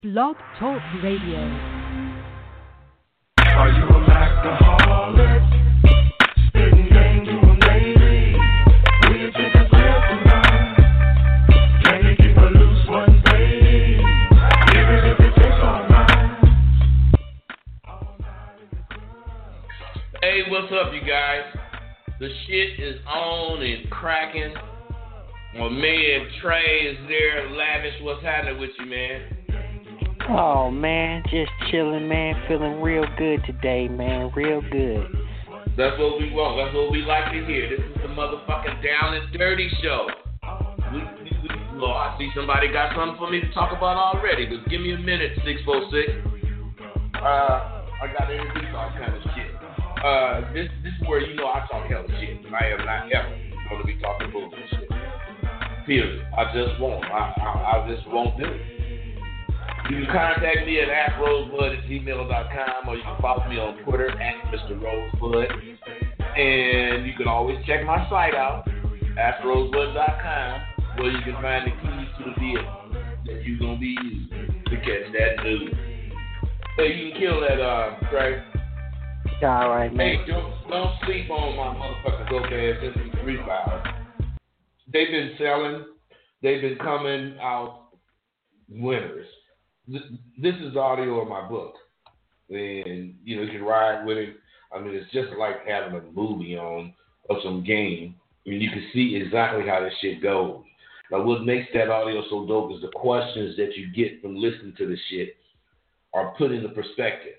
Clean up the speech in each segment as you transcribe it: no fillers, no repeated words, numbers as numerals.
Blog Talk Radio. Are you a alcoholic? Spitting game to a lady. Will you take a sip tonight? Can you keep a loose one, baby? Even if it takes all night. Hey, what's up, you guys? The shit is on and cracking. My man Trey is there. Lavish, what's happening with you, man? Oh, man, just chilling, man. Feeling real good today, man. Real good. That's what we want. That's what we like to hear. This is the motherfucking Down and Dirty Show. Lord, I see somebody got something for me to talk about already. Just give me a minute, 646. I got to introduce all kind of shit. This is where you know I talk hell shit. I am not ever going to be talking bullshit shit. Period. I just won't. I just won't do it. You can contact me at AskRosebud@gmail.com, or you can follow me on Twitter at Mr. Rosebud. And you can always check my site out, AskRosebud.com, where you can find the keys to the vehicle that you're going to be using to catch that news. Hey, you can kill that, Trey. All right, man. Hey, don't sleep on my motherfucking dope ass MP3 files. They've been selling. They've been coming out winners. This is the audio of my book, and you know you can ride with it. I mean, it's just like having a movie on of some game, and you can see exactly how this shit goes. Now, what makes that audio so dope is the questions that you get from listening to the shit are put into perspective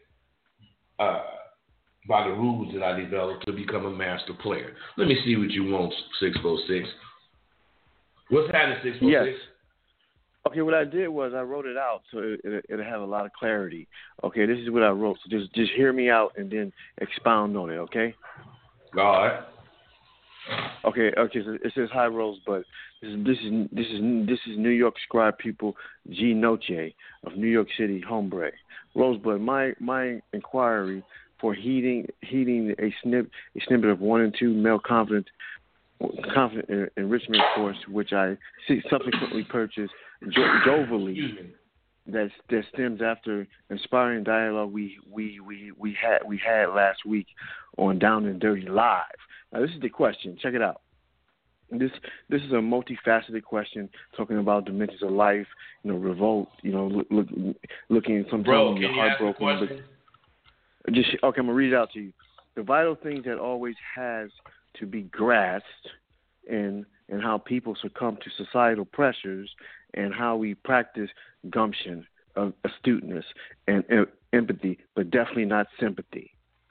by the rules that I developed to become a master player. Let me see what you want, 646. What's happening, 646? Yes. Okay, what I did was I wrote it out so it'll have a lot of clarity. Okay, this is what I wrote. So just hear me out and then expound on it. Okay. All right. Okay. So it says hi Rosebud. This is New York scribe pupil G Noche of New York City Hombre. Rosebud, my inquiry for heeding a snippet of 1 and 2 male confident enrichment course, which I subsequently purchased jovially, that stems after inspiring dialogue we had last week on Down and Dirty Live. Now this is the question. Check it out. This is a multifaceted question talking about dimensions of life, revolt, looking sometimes when you're heartbroken. Okay, I'm gonna read it out to you. The vital thing that always has to be grasped and how people succumb to societal pressures and how we practice gumption, astuteness, and empathy, but definitely not sympathy.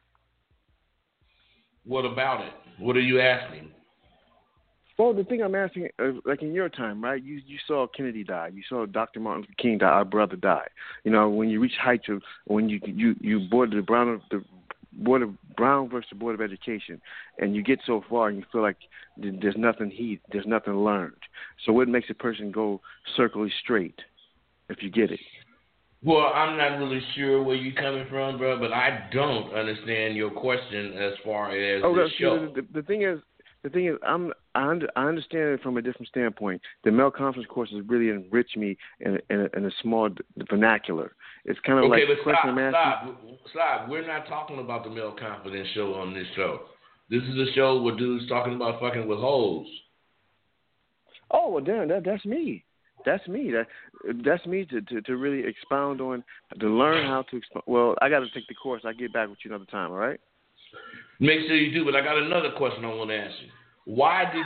What about it? What are you asking? Well, the thing I'm asking, like in your time, right? You saw Kennedy die. You saw Dr. Martin Luther King die. Our brother die. When you reach heights of when you boarded the Brown versus Board of Education, and you get so far and you feel like there's nothing learned. So what makes a person go circly straight, if you get it? Well, I'm not really sure where you're coming from, bro, but I don't understand your question as far as the show. The thing is, I understand it from a different standpoint. The male conference courses really enrich me in a small vernacular. It's kind of like the question I'm asking. Stop. We're not talking about the male confidence show on this show. This is a show where dudes talking about fucking with hoes. Oh, well, damn, that's me. That's me. That's me to really expound on, to learn how to expound. Well, I got to take the course. I'll get back with you another time, all right? Make sure you do, but I got another question I want to ask you. Why did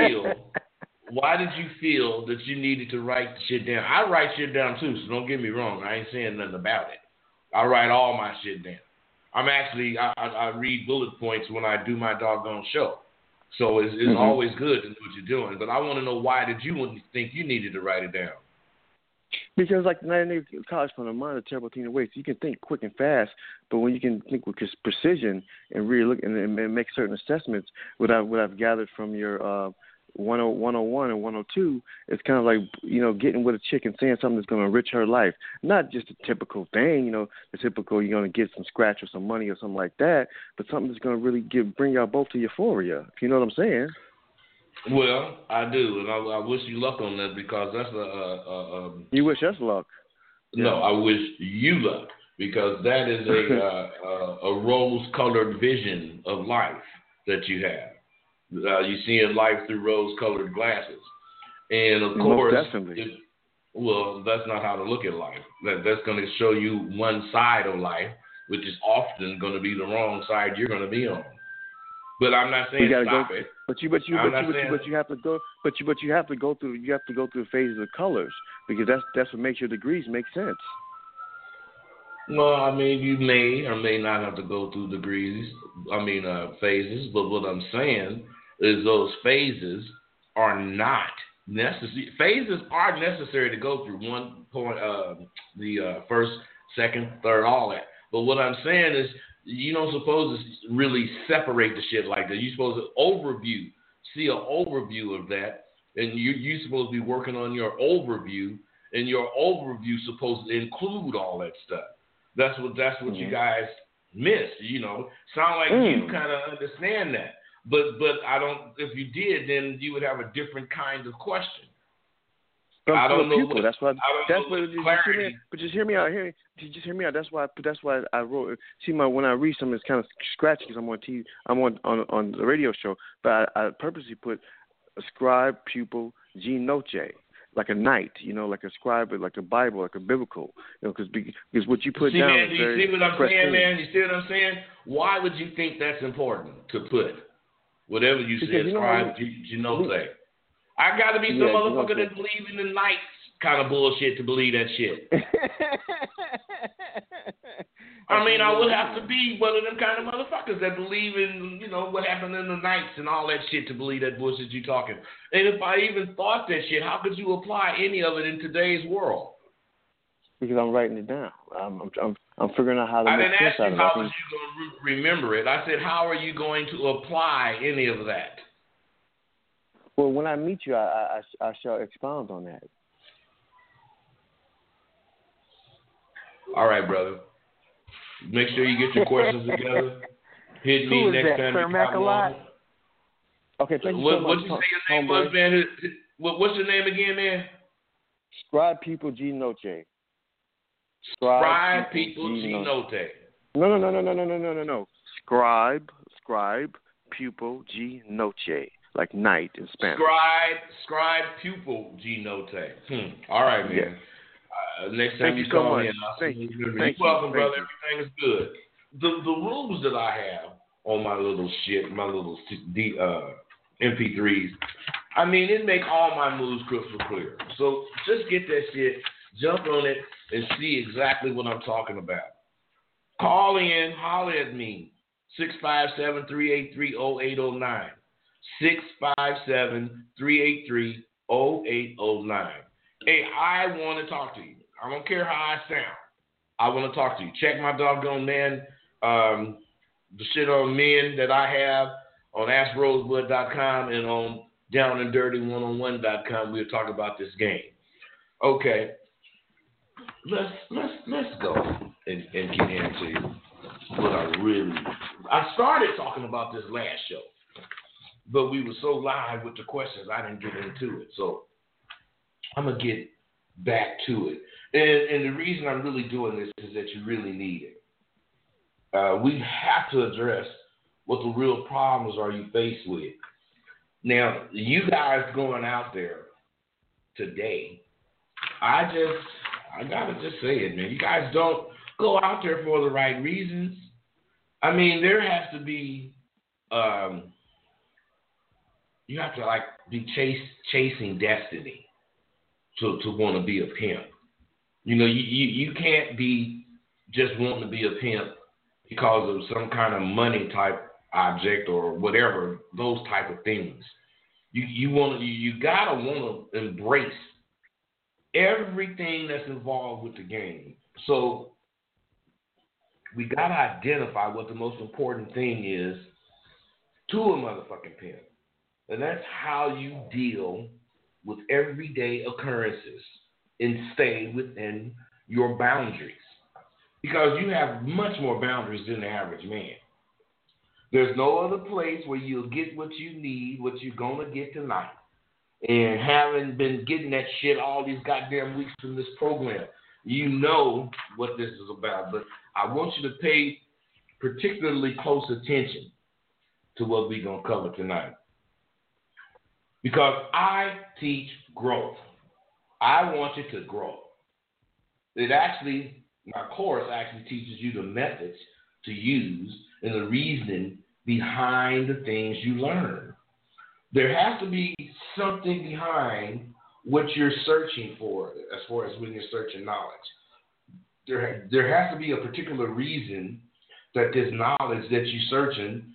you feel that you needed to write shit down? I write shit down too, so don't get me wrong. I ain't saying nothing about it. I write all my shit down. I'm actually, I read bullet points when I do my doggone show. So it's always good to know what you're doing. But I want to know, why did you think you needed to write it down? Because like the college fund of mind, a terrible thing to waste. You can think quick and fast, but when you can think with precision and really look and make certain assessments, what I've gathered from your 101 and 102, it's kind of like, getting with a chick and saying something that's going to enrich her life. Not just a typical thing, the typical you're going to get some scratch or some money or something like that, but something that's going to really bring y'all both to euphoria, if you know what I'm saying. Well, I do, and I wish you luck on that, because that's You wish us luck. No, I wish you luck, because that is a rose-colored vision of life that you have. You see in life through rose-colored glasses. And, of course, definitely. Well, that's not how to look at life. That's going to show you one side of life, which is often going to be the wrong side you're going to be on. But I'm not saying stop it. But you have to go. But you have to go through. You have to go through the phases of colors, because that's what makes your degrees make sense. Well, I mean, you may or may not have to go through phases. But what I'm saying is those phases are not necessary. Phases are necessary to go through one point, the first, second, third, all that. But what I'm saying is, you don't supposed to really separate the shit like that. You're supposed to see an overview of that, and you're supposed to be working on your overview, and your overview supposed to include all that stuff. That's what you guys miss. Sound like you kind of understand that. But I don't. If you did, then you would have a different kind of question. I don't know. That's what. But just hear me out. Just hear me out. That's why I wrote. See, when I read something, it's kind of scratchy because I'm on TV. I'm on the radio show. But I purposely put a scribe, pupil, gene noce, like a knight. Like a scribe, like a Bible, like a biblical. Because what you put down. Man, do you see what I'm saying, man? You see what I'm saying? Why would you think that's important to put? Whatever you said, scribe, gene noce. I got to be some motherfucker that believe in the knights kind of bullshit to believe that shit. I mean, I would have to be one of them kind of motherfuckers that believe in, what happened in the knights and all that shit to believe that bullshit you talking. And if I even thought that shit, how could you apply any of it in today's world? Because I'm writing it down. I'm figuring out how to make sense out of it. I didn't ask you how was you going to remember it. I said, how are you going to apply any of that? Well, when I meet you, I shall expound on that. All right, brother. Make sure you get your questions together. Hit me next time you come on. Okay, thank you so much. What you say your name was, man? What's your name again, man? Scribe People G Noce. Scribe People G Noce. No. Scribe Pupil G Noce. Like night in Spanish. Scribe pupil G Noce. All right, man. Next time you call in, I'll see you. You're welcome, brother. Everything is good. The rules that I have on my little shit, my little MP3s, I mean, it make all my moves crystal clear. So just get that shit, jump on it, and see exactly what I'm talking about. Call in, holler at me, 657-383-0809. 657-383-0809. Hey, I want to talk to you. I don't care how I sound. I want to talk to you. Check my doggone man, the shit on men that I have on AskRosewood.com and on DownandDirty101.com. We'll talk about this game. Okay, let's go and get into what I started talking about this last show. But we were so live with the questions, I didn't get into it. So I'm going to get back to it. And the reason I'm really doing this is that you really need it. We have to address what the real problems are you faced with. Now, you guys going out there today, I got to just say it, man. You guys don't go out there for the right reasons. I mean, there has to be... you have to be chasing destiny to want to be a pimp. You can't be just wanting to be a pimp because of some kind of money type object or whatever, those type of things. You gotta want to embrace everything that's involved with the game. So we gotta identify what the most important thing is to a motherfucking pimp. And that's how you deal with everyday occurrences and stay within your boundaries. Because you have much more boundaries than the average man. There's no other place where you'll get what you need, what you're going to get tonight. And having been getting that shit all these goddamn weeks from this program, you know what this is about. But I want you to pay particularly close attention to what we're going to cover tonight. Because I teach growth. I want you to grow. My course actually teaches you the methods to use and the reasoning behind the things you learn. There has to be something behind what you're searching for as far as when you're searching knowledge. There has to be a particular reason that this knowledge that you're searching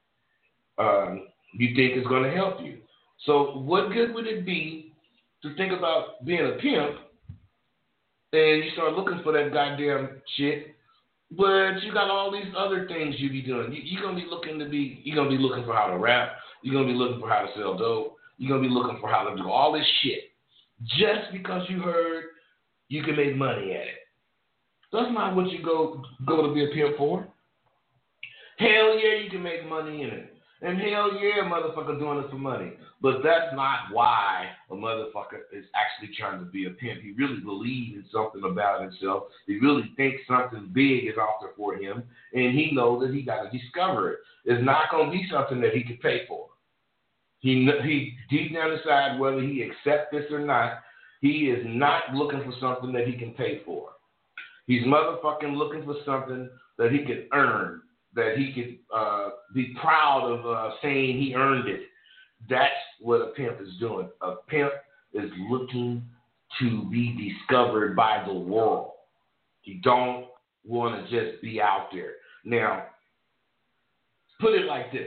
you think is going to help you. So what good would it be to think about being a pimp and you start looking for that goddamn shit, but you got all these other things you be doing. You're gonna be looking for how to rap. You're gonna be looking for how to sell dope. You're gonna be looking for how to do all this shit just because you heard you can make money at it. That's not what you go to be a pimp for. Hell yeah, you can make money in it. And hell yeah, a motherfucker doing it for money. But that's not why a motherfucker is actually trying to be a pimp. He really believes in something about himself. He really thinks something big is out there for him. And he knows that he got to discover it. It's not going to be something that he can pay for. He deep down inside, whether he accepts this or not, he is not looking for something that he can pay for. He's motherfucking looking for something that he can earn, that he could be proud of saying he earned it. That's what a pimp is doing. A pimp is looking to be discovered by the world. You don't want to just be out there. Now, put it like this.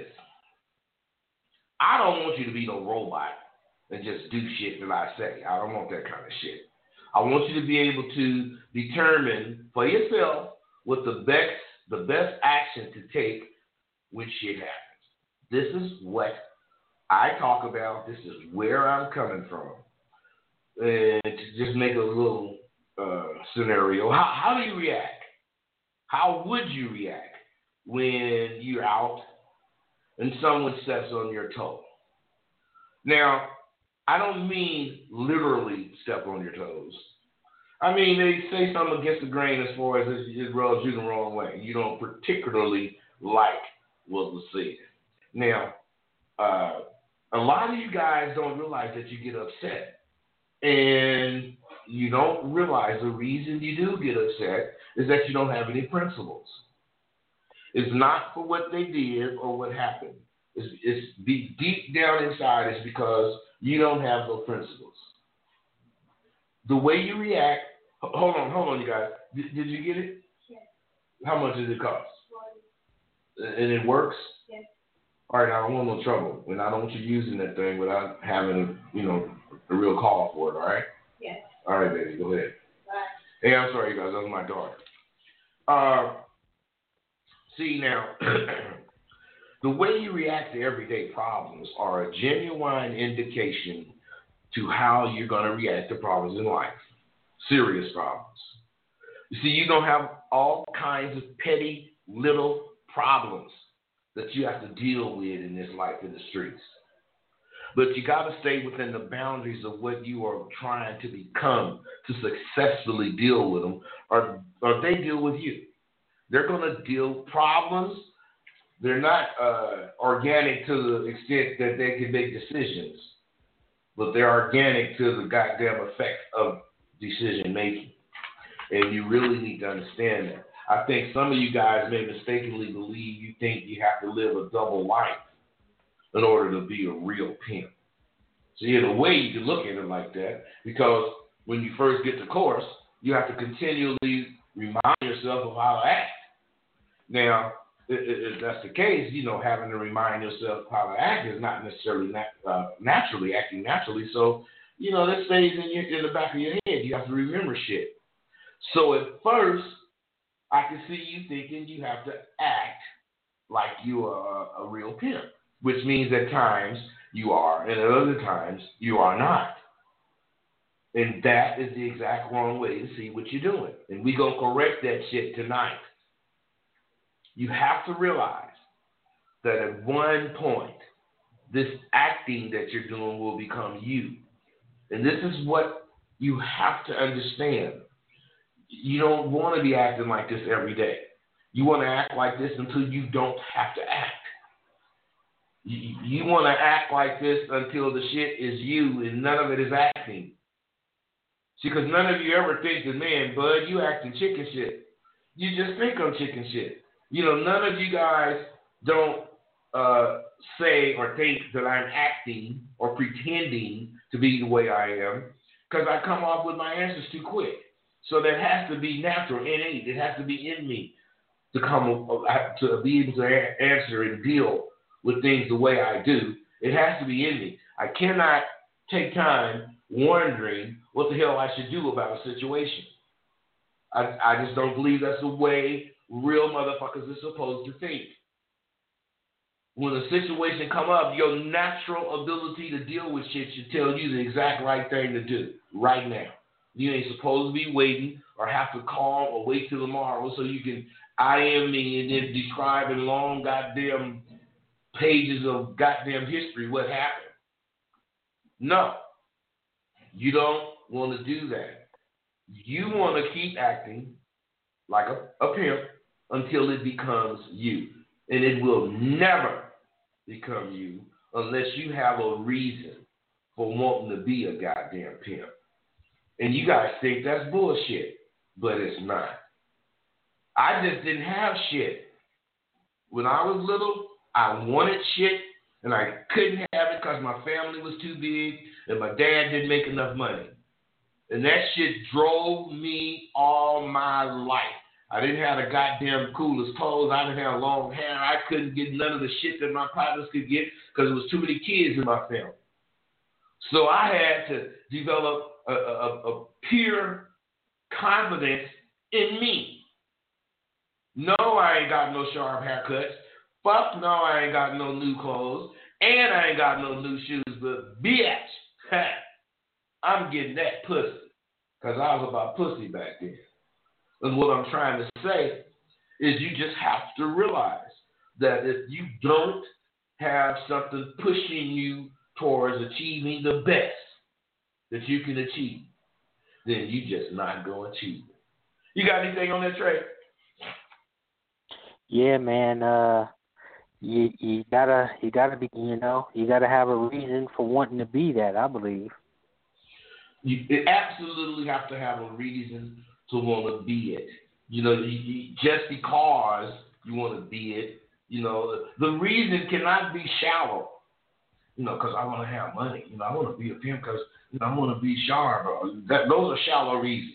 I don't want you to be no robot and just do shit that I say. I don't want that kind of shit. I want you to be able to determine for yourself what the best action to take when shit happens. This is what I talk about. This is where I'm coming from. And to just make a little scenario, how do you react? How would you react when you're out and someone steps on your toe? Now, I don't mean literally step on your toes. I mean, they say something against the grain as far as it rubs you the wrong way. You don't particularly like what was said. Now, a lot of you guys don't realize that you get upset. And you don't realize the reason you do get upset is that you don't have any principles. It's not for what they did or what happened. It's deep down inside is because you don't have those principles. The way you react, hold on, you guys. Did you get it? Yes. How much does it cost? And it works? Yes. All right, I don't want no trouble. And I don't want you using that thing without having, a real call for it, all right? Yes. All right, baby, go ahead. Bye. Hey, I'm sorry, you guys. That was my daughter. See, now, the way you react to everyday problems are a genuine indication to how you're going to react to problems in life, serious problems. You see, you're going to have all kinds of petty little problems that you have to deal with in this life in the streets. But you got to stay within the boundaries of what you are trying to become to successfully deal with them, or they deal with you. They're going to deal with problems. They're not organic to the extent that they can make decisions, but they're organic to the goddamn effect of decision making. And you really need to understand that. I think some of you guys may mistakenly believe you think you have to live a double life in order to be a real pimp. See, in a way, you can look at it like that, because when you first get to course, you have to continually remind yourself of how to act. Now, if that's the case, having to remind yourself how to act is not necessarily acting naturally. So, that stays in the back of your head. You have to remember shit. So at first, I can see you thinking you have to act like you are a real pimp, which means at times you are, and at other times you are not. And that is the exact wrong way to see what you're doing. And we're going to correct that shit tonight. You have to realize that at one point, this acting that you're doing will become you. And this is what you have to understand. You don't want to be acting like this every day. You want to act like this until you don't have to act. You want to act like this until the shit is you and none of it is acting. See, because none of you ever think that, man, bud, you acting chicken shit. You just think I'm chicken shit. You know, none of you guys don't say or think that I'm acting or pretending to be the way I am, because I come off with my answers too quick. So that has to be natural, innate. It has to be in me to be able to answer and deal with things the way I do. It has to be in me. I cannot take time wondering what the hell I should do about a situation. I just don't believe that's the way real motherfuckers are supposed to think. When a situation come up, your natural ability to deal with shit should tell you the exact right thing to do right now. You ain't supposed to be waiting or have to call or wait till tomorrow so you can IM me and then describe in long goddamn pages of goddamn history what happened. No. You don't want to do that. You want to keep acting like a pimp until it becomes you. And it will never become you unless you have a reason for wanting to be a goddamn pimp. And you guys think that's bullshit, but it's not. I just didn't have shit. When I was little, I wanted shit, and I couldn't have it because my family was too big, and my dad didn't make enough money. And that shit drove me all my life. I didn't have the goddamn coolest clothes. I didn't have long hair. I couldn't get none of the shit that my partners could get because there was too many kids in my family. So I had to develop a pure confidence in me. No, I ain't got no sharp haircuts. Fuck no, I ain't got no new clothes. And I ain't got no new shoes. But bitch, I'm getting that pussy. Because I was about pussy back then. And what I'm trying to say is you just have to realize that if you don't have something pushing you towards achieving the best that you can achieve, then you just not going to achieve it. You got anything on that, Trey? Yeah, man. You gotta be, you gotta have a reason for wanting to be that, I believe. You absolutely have to have a reason to want to be it. Just because you want to be it, the reason cannot be shallow. Because I want to have money. I want to be a pimp because I want to be sharp. Those are shallow reasons.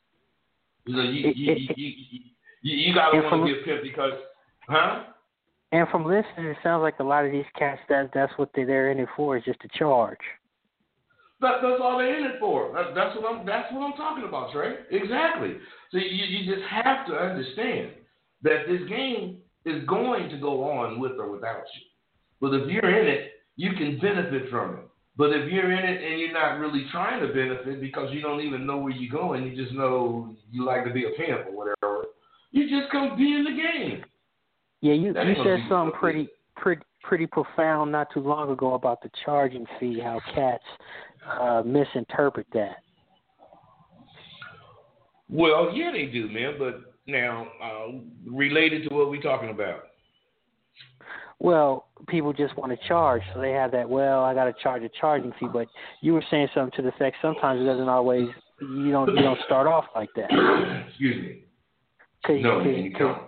You got to want to be a pimp because, And from listening, it sounds like a lot of these cats, that's what they're in it for, is just to charge. That's all they're in it for. That's what I'm talking about, Trey. Exactly. So you just have to understand that this game is going to go on with or without you. But if you're in it, you can benefit from it. But if you're in it and you're not really trying to benefit because you don't even know where you're going, you just know you like to be a pimp or whatever, you just come be in the game. Yeah, you said something pretty profound not too long ago about the charging fee, how cats misinterpret that. Well, yeah, they do, man. But now, related to what we're talking about. Well, people just want to charge, so they have that, I got to charge a charging fee. But you were saying something to the effect sometimes it doesn't always, you don't start off like that. Excuse me. No, you don't.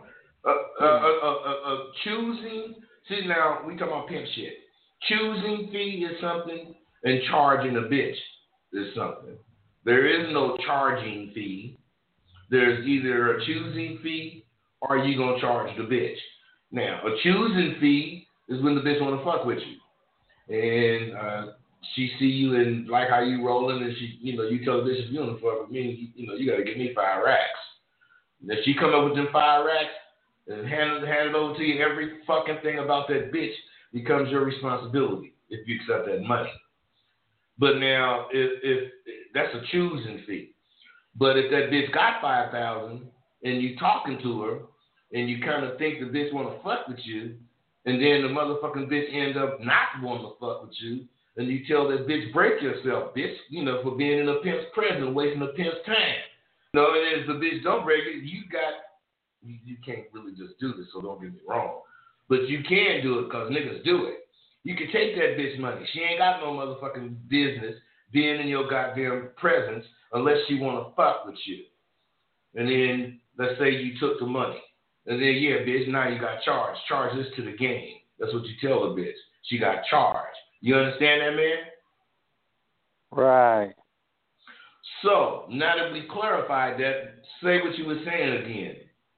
Choosing, see now, we talking about pimp shit. Choosing fee is something, and charging a bitch is something. There is no charging fee. There's either a choosing fee or you going to charge the bitch. Now, a choosing fee is when the bitch want to fuck with you. And she see you and like how you rolling and she, you tell the bitch, if you want to fuck with me, you got to give me 5 racks. And if she come up with them 5 racks and hand it over to you, every fucking thing about that bitch becomes your responsibility if you accept that money. But now, if that's a choosing fee. But if that bitch got 5,000 and you talking to her and you kind of think the bitch want to fuck with you, and then the motherfucking bitch end up not wanting to fuck with you, and you tell that bitch, break yourself, bitch, for being in a pimp's presence, wasting a pimp's time. No, it is the bitch. Don't break it. You can't really just do this, so don't get me wrong. But you can do it because niggas do it. You can take that bitch money. She ain't got no motherfucking business being in your goddamn presence unless she want to fuck with you. And then let's say you took the money. And then, yeah, bitch, now you got charged. Charge this to the game. That's what you tell the bitch. She got charged. You understand that, man? Right. So, now that we clarified that, say what you were saying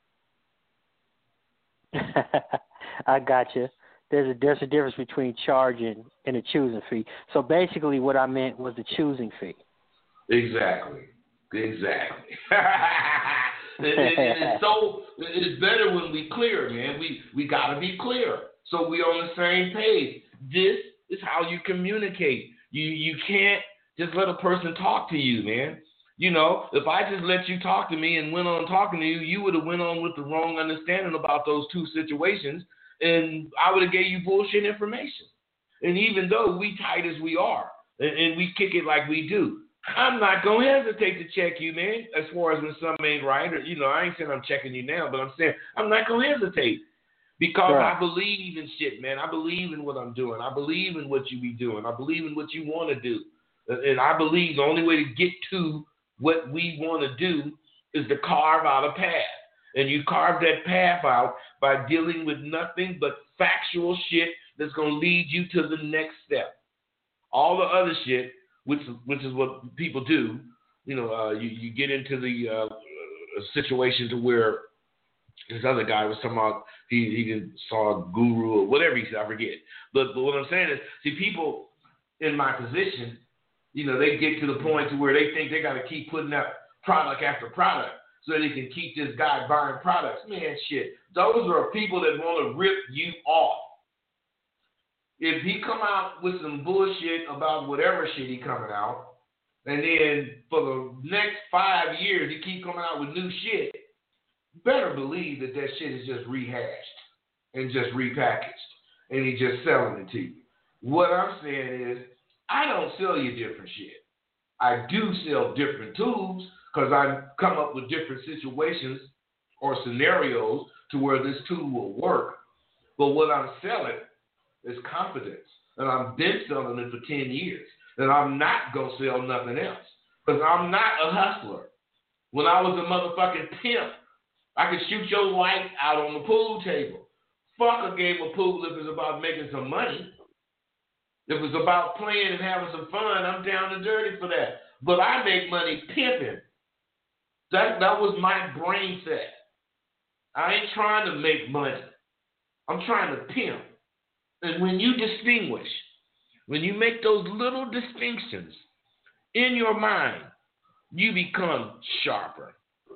again. I got you. There's a difference between charging and a choosing fee. So basically what I meant was the choosing fee. Exactly. It's better when we clear, man. We got to be clear so we on the same page. This is how you communicate. You can't just let a person talk to you, man. You know, if I just let you talk to me and went on talking to you, you would have went on with the wrong understanding about those two situations, and I would have gave you bullshit information. And even though we tight as we are, and we kick it like we do, I'm not going to hesitate to check you, man, as far as when something ain't right. Or, you know, I ain't saying I'm checking you now, but I'm saying I'm not going to hesitate because right. I believe in shit, man. I believe in what I'm doing. I believe in what you be doing. I believe in what you want to do. And I believe the only way to get to what we want to do is to carve out a path. And you carve that path out by dealing with nothing but factual shit that's going to lead you to the next step. All the other shit, which is what people do, you know, you get into the situation to where this other guy was talking about he saw a guru or whatever he said, I forget. But what I'm saying is, see, people in my position, you know, they get to the point to where they think they got to keep putting out product after product so they can keep this guy buying products. Man, shit, those are people that want to rip you off. If he come out with some bullshit about whatever shit he coming out, and then for the next 5 years he keep coming out with new shit, you better believe that shit is just rehashed and just repackaged, and he just selling it to you. What I'm saying is, I don't sell you different shit. I do sell different tools because I come up with different situations or scenarios to where this tool will work. But what I'm selling is confidence. And I've been selling it for 10 years. And I'm not going to sell nothing else because I'm not a hustler. When I was a motherfucking pimp, I could shoot your lights out on the pool table. Fuck a game of pool if it's about making some money. If it's about playing and having some fun, I'm down and dirty for that. But I make money pimping. That was my brain set. I ain't trying to make money. I'm trying to pimp. And when you distinguish, when you make those little distinctions in your mind, you become sharper.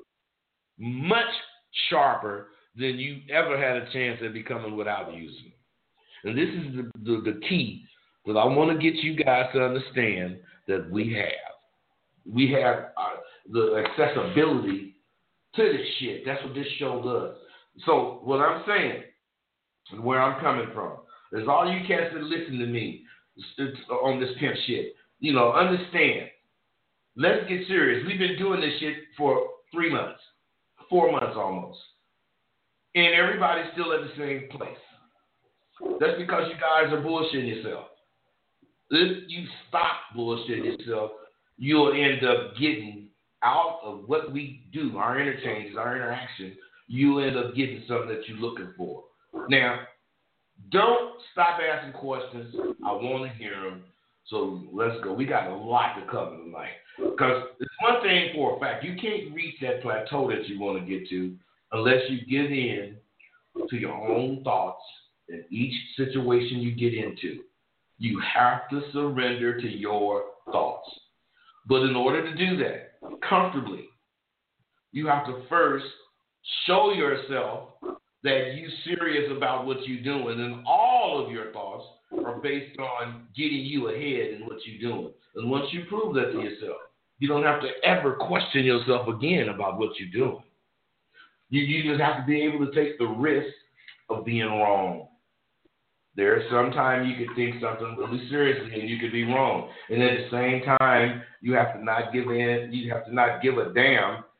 Much sharper than you ever had a chance at becoming without using it. And this is the key that I want to get you guys to understand that we have. We have the accessibility to this shit. That's what this show does. So what I'm saying and where I'm coming from is all you cats that listen to me on this pimp shit, you know, understand. Let's get serious. We've been doing this shit for 3 months, 4 months almost. And everybody's still at the same place. That's because you guys are bullshitting yourself. If you stop bullshitting yourself, you'll end up getting out of what we do, our interchanges, our interaction, you'll end up getting something that you're looking for. Now, don't stop asking questions. I want to hear them. So let's go. We got a lot to cover tonight. Because it's one thing for a fact. You can't reach that plateau that you want to get to unless you get in to your own thoughts in each situation you get into. You have to surrender to your thoughts. But in order to do that comfortably, you have to first show yourself that you're serious about what you're doing, and all of your thoughts are based on getting you ahead in what you're doing. And once you prove that to yourself, you don't have to ever question yourself again about what you're doing. You just have to be able to take the risk of being wrong. There's sometimes you could think something really seriously and you could be wrong. And at the same time, you have to not give in. You have to not give a damn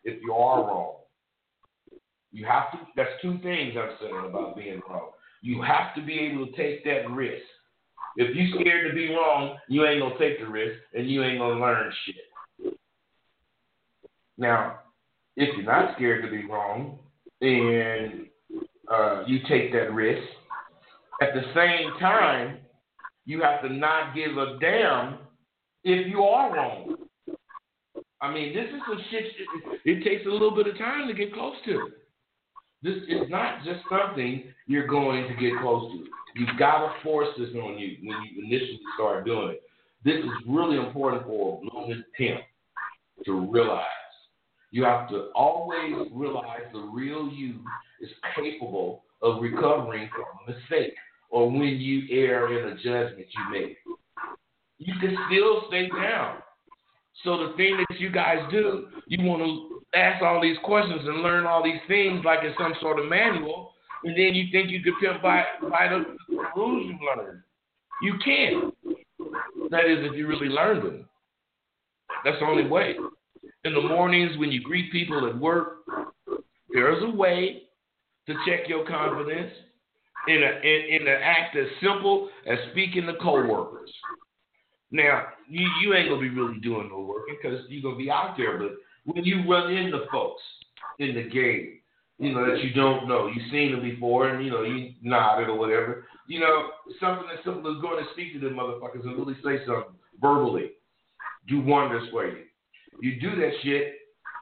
if you are wrong. You have to, that's two things I'm saying about being wrong. You have to be able to take that risk. If you're scared to be wrong, you ain't going to take the risk, and you ain't going to learn shit. Now, if you're not scared to be wrong, and you take that risk, at the same time, you have to not give a damn if you are wrong. I mean, this is some shit, it takes a little bit of time to get close to. This is not just something you're going to get close to. You've got to force this on you when you initially start doing it. This is really important for a blooming pimp to realize. You have to always realize the real you is capable of recovering from a mistake or when you err in a judgment you make. You can still stay down. So the thing that you guys do, you want to ask all these questions and learn all these things like it's some sort of manual, and then you think you could pimp by the rules you learned. You can't. That is, if you really learn them. That's the only way. In the mornings when you greet people at work, there's a way to check your confidence in an act as simple as speaking to coworkers. Now, you ain't going to be really doing no working because you're going to be out there, but when you run into folks in the game, that you don't know, you've seen them before, and, you nodded or whatever, something as simple as going to speak to them motherfuckers and really say something verbally, do wonders for you. You do that shit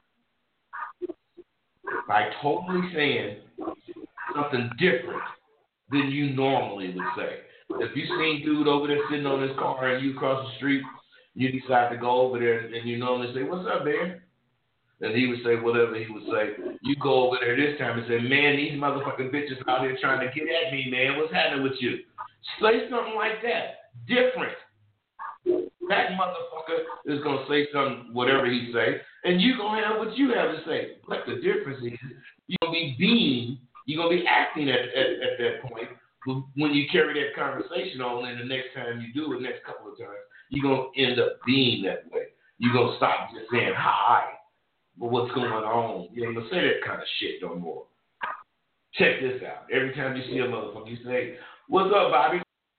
by totally saying something different than you normally would say. If you seen dude over there sitting on his car and you cross the street, you decide to go over there and you normally say, "What's up, man?" And he would say whatever he would say. You go over there this time and say, "Man, these motherfucking bitches out here trying to get at me, man. What's happening with you?" Say something like that. Different. That motherfucker is going to say something, whatever he say, and you going to have what you have to say. But the difference is you're going to be acting at that point. When you carry that conversation on, and the next time you do it, next couple of times, you're going to end up being that way. You're going to stop just saying, "Hi, but what's going on?" You ain't going to say that kind of shit no more. Check this out. Every time you see a motherfucker, you say, "What's up, Bobby?"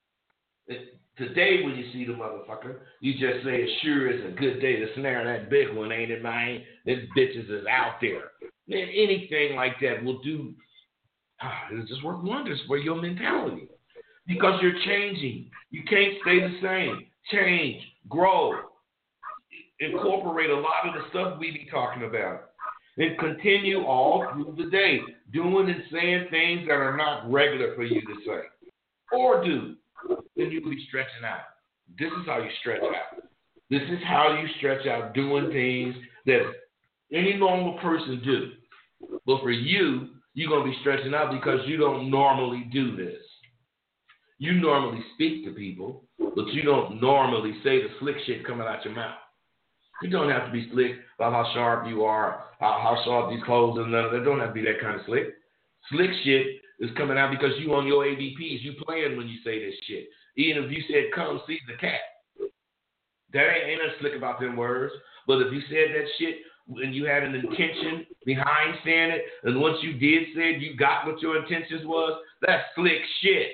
Today, when you see the motherfucker, you just say, "It sure is a good day to snare that big one, ain't it, man? Them bitches is out there." Man, anything like that will do. It'll just work wonders for your mentality because you're changing. You can't stay the same. Change, grow, incorporate a lot of the stuff we be talking about, and continue all through the day doing and saying things that are not regular for you to say or do. Then you'll be stretching out. This is how you stretch out. This is how you stretch out doing things that any normal person do. But for you, you're going to be stretching out because you don't normally do this. You normally speak to people, but you don't normally say the slick shit coming out your mouth. You don't have to be slick about how sharp you are, how sharp these clothes and none of that. Don't have to be that kind of slick. Slick shit is coming out because you on your ABPs. You playing when you say this shit. Even if you said, "Come see the cat," that ain't nothing slick about them words. But if you said that shit and you had an intention behind saying it, and once you did say it, you got what your intentions was, that's slick shit.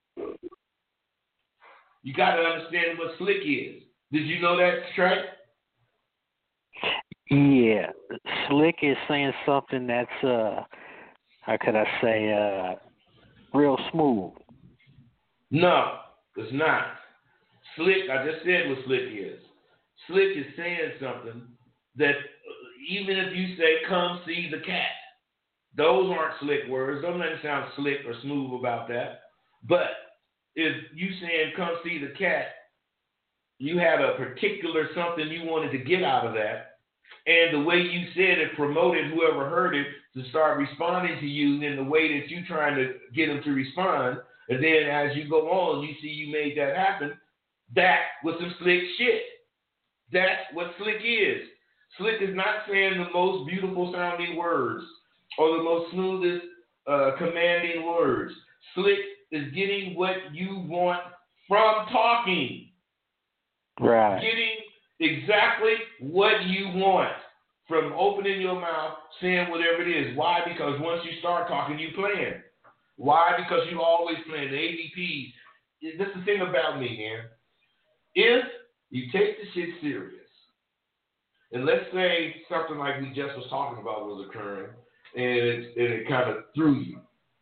You got to understand what slick is. Did you know that, Trey? Yeah. Slick is saying something that's, how could I say, real smooth. No, it's not. Slick, I just said what slick is. Slick is saying something that even if you say, "Come see the cat," those aren't slick words. Don't let it sound slick or smooth about that. But if you saying, "Come see the cat," you had a particular something you wanted to get out of that. And the way you said it promoted whoever heard it to start responding to you in the way that you're trying to get them to respond. And then as you go on, you see you made that happen. That was some slick shit. That's what slick is. Slick is not saying the most beautiful sounding words or the most smoothest commanding words. Slick is getting what you want from talking. Right. Getting exactly what you want from opening your mouth, saying whatever it is. Why? Because once you start talking, you plan. Why? Because you always plan. The AVPs. This is the thing about me, man. If you take the shit serious, and let's say something like we just was talking about was occurring, and it kind of threw you.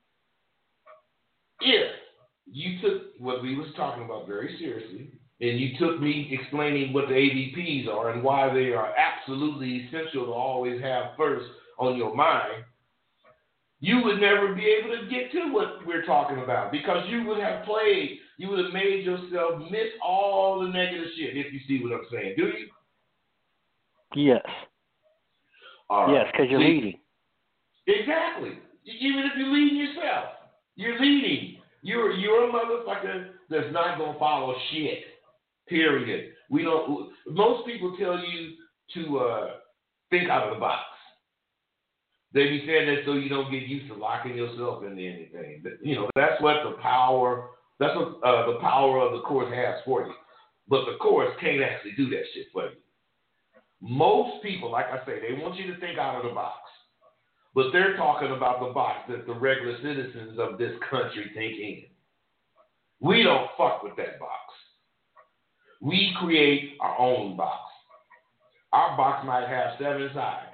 If you took what we was talking about very seriously, and you took me explaining what the AVPs are and why they are absolutely essential to always have first on your mind, you would never be able to get to what we're talking about because you would have made yourself miss all the negative shit, if you see what I'm saying. Do you? Yes. All right. Yes, because you're leading. Exactly. Even if you're leading yourself, you're leading. You're a motherfucker that's not gonna follow shit. Period. Most people tell you to think out of the box. They be saying that so you don't get used to locking yourself into anything. That's what the power. That's what the power of the course has for you. But the course can't actually do that shit for you. Most people, like I say, they want you to think out of the box. But they're talking about the box that the regular citizens of this country think in. We don't fuck with that box. We create our own box. Our box might have 7 sides.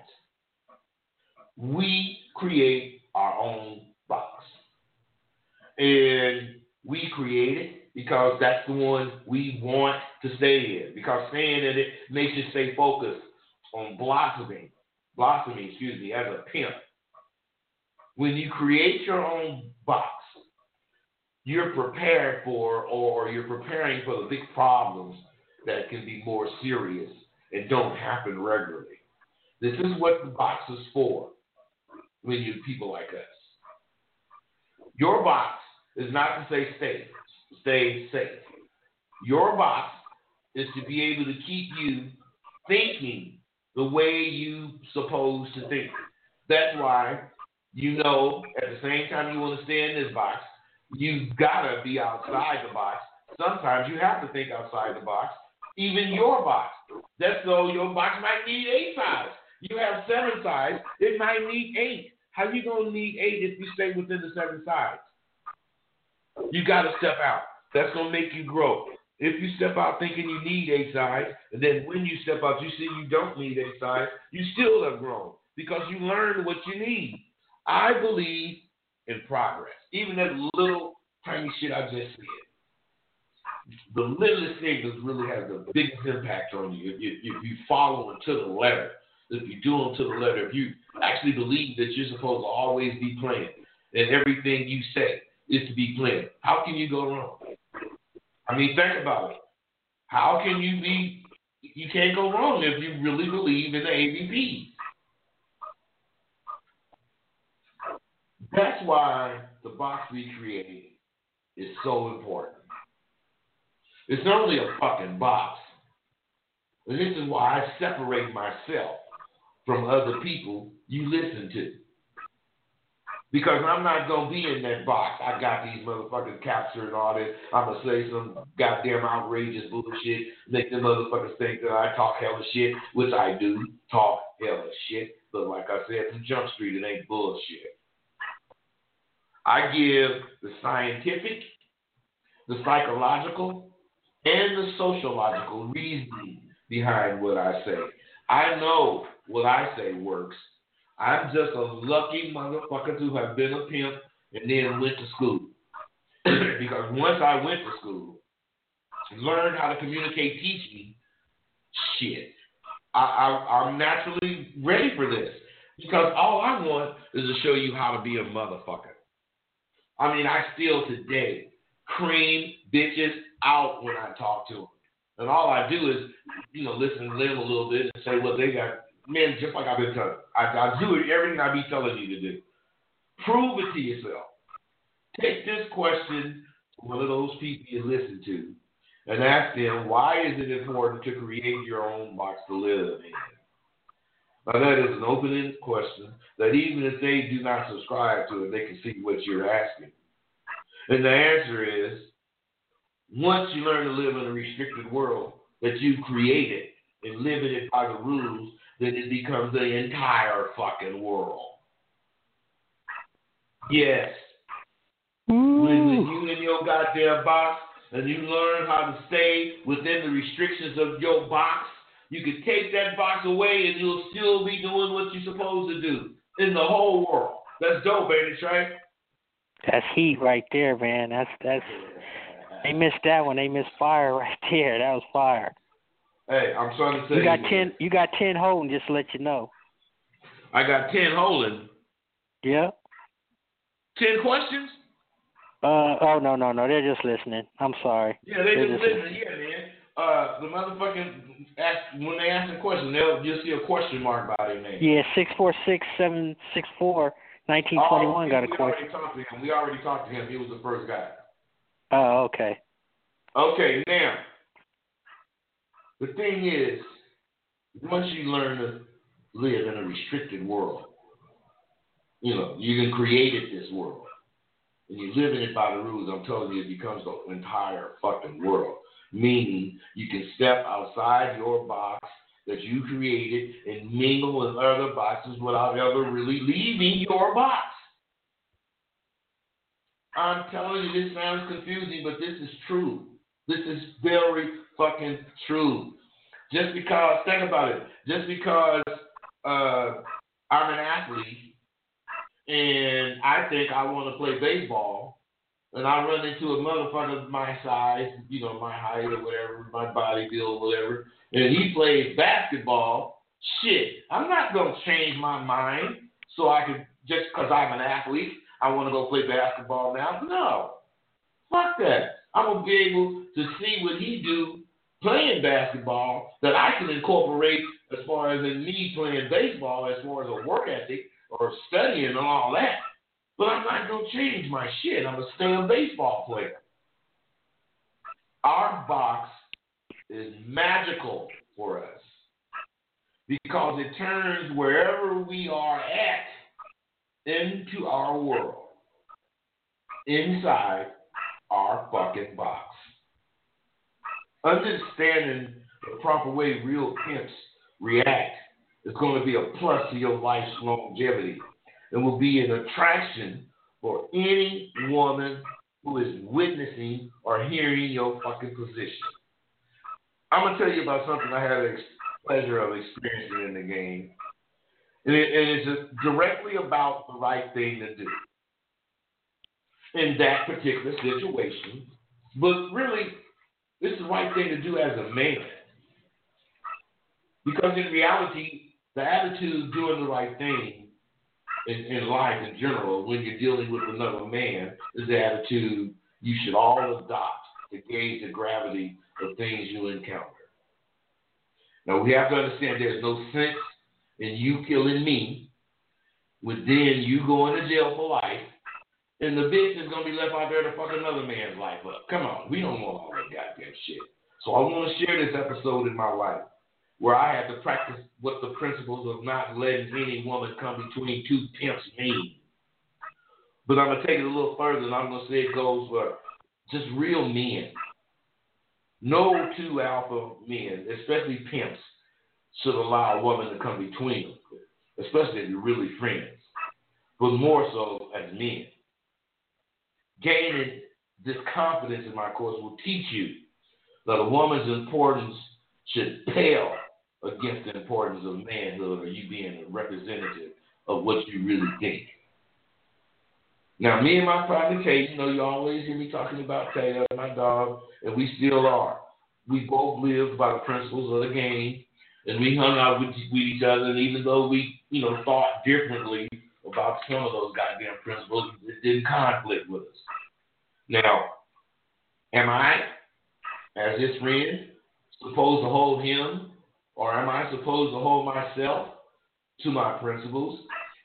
We create our own box. And we create it because that's the one we want to stay in. Because staying in it makes you stay focused on blossoming, as a pimp. When you create your own box, you're prepared for, or you're preparing for the big problems that can be more serious and don't happen regularly. This is what the box is for when you people like us. Your box is not to say stay safe. Your box is to be able to keep you thinking the way you supposed to think. That's why, at the same time you want to stay in this box, you've got to be outside the box. Sometimes you have to think outside the box, even your box. That's so your box might need 8 sides. You have 7 sides, it might need 8. How you going to need 8 if you stay within the 7 sides? You got to step out. That's going to make you grow. If you step out thinking you need 8 sides, and then when you step out, you see you don't need 8 sides, you still have grown because you learned what you need. I believe in progress. Even that little tiny shit I just said. The littlest thing that really has the biggest impact on you. If you follow them to the letter, if you do them to the letter, if you actually believe that you're supposed to always be playing and everything you say is to be playing, how can you go wrong? I mean, think about it. How can you can't go wrong if you really believe in the AVP. That's why the box we create is so important. It's only a fucking box. And this is why I separate myself from other people you listen to. Because I'm not going to be in that box. I got these motherfuckers captured and all that. I'm going to say some goddamn outrageous bullshit, make them motherfuckers think that I talk hella shit, which I do talk hella shit. But like I said from Jump Street, it ain't bullshit. I give the scientific, the psychological, and the sociological reasoning behind what I say. I know what I say works. I'm just a lucky motherfucker to have been a pimp and then went to school. Because once I went to school, learned how to communicate, teach me, shit. I'm naturally ready for this. Because all I want is to show you how to be a motherfucker. I mean, I still today cream bitches out when I talk to them. And all I do is, listen to them a little bit and say what they got. Man, just like I've been telling. I do everything I be telling you to do. Prove it to yourself. Take this question to one of those people you listen to and ask them, why is it important to create your own box to live in? Now, that is an open-ended question that even if they do not subscribe to it, they can see what you're asking. And the answer is, once you learn to live in a restricted world that you created and live in it by the rules then it becomes the entire fucking world. Yes. When you in your goddamn box and you learn how to stay within the restrictions of your box, you can take that box away and you'll still be doing what you're supposed to do in the whole world. That's dope, ain't it, Trey? That's heat right there, man. That's they missed that one. They missed fire right there. That was fire. Hey, I'm trying to say you got 10 holding, just to let you know. I got 10 holding. Yeah. 10 questions? Oh no, they're just listening. I'm sorry. Yeah, they're just listening. Yeah, man. The motherfucking when they ask a question, you'll see a question mark by their name. Yeah, 646-764-1921 got a question. We already talked to him. He was the first guy. Oh, okay. Okay, now the thing is, once you learn to live in a restricted world, you can create this world. And you're living it by the rules, I'm telling you, it becomes the entire fucking world. Meaning you can step outside your box that you created and mingle with other boxes without ever really leaving your box. I'm telling you, this sounds confusing, but this is true. This is very fucking true. Just because, think about it, just because I'm an athlete, and I think I want to play baseball, and I run into a motherfucker my size, my height or whatever, my body build, whatever, and he plays basketball, shit, I'm not going to change my mind so I can, just because I'm an athlete, I want to go play basketball now. No. Fuck that. I'm going to be able to see what he do playing basketball that I can incorporate as far as in me playing baseball, as far as a work ethic, or studying and all that. But I'm not going to change my shit. I'm going to stay a baseball player. Our box is magical for us because it turns wherever we are at into our world, inside our fucking box. Understanding the proper way real pimps react is going to be a plus to your life's longevity and will be an attraction for any woman who is witnessing or hearing your fucking position. I'm going to tell you about something I had the pleasure of experiencing in the game. And it's just directly about the right thing to do in that particular situation. But really, this is the right thing to do as a man. Because in reality, the attitude doing the right thing in life in general, when you're dealing with another man, is the attitude you should all adopt to gauge the gravity of things you encounter. Now, we have to understand there's no sense in you killing me, with then you going to jail for life, and the bitch is going to be left out there to fuck another man's life up. Come on, we don't want all that goddamn shit. So I want to share this episode in my life where I had to practice what the principles of not letting any woman come between two pimps mean. But I'm going to take it a little further, and I'm going to say it goes for just real men. No two alpha men, especially pimps, should allow a woman to come between them, especially if you're really friends, but more so as men. Gaining this confidence in my course will teach you that a woman's importance should pale against the importance of manhood or you being a representative of what you really think. Now, me and my partner Kate, you always hear me talking about Taylor, my dog, and we still are. We both lived by the principles of the game, and we hung out with each other, and even though we, thought differently about some of those goddamn principles, it didn't conflict with us. Now, am I, as his friend, supposed to hold him, or am I supposed to hold myself to my principles?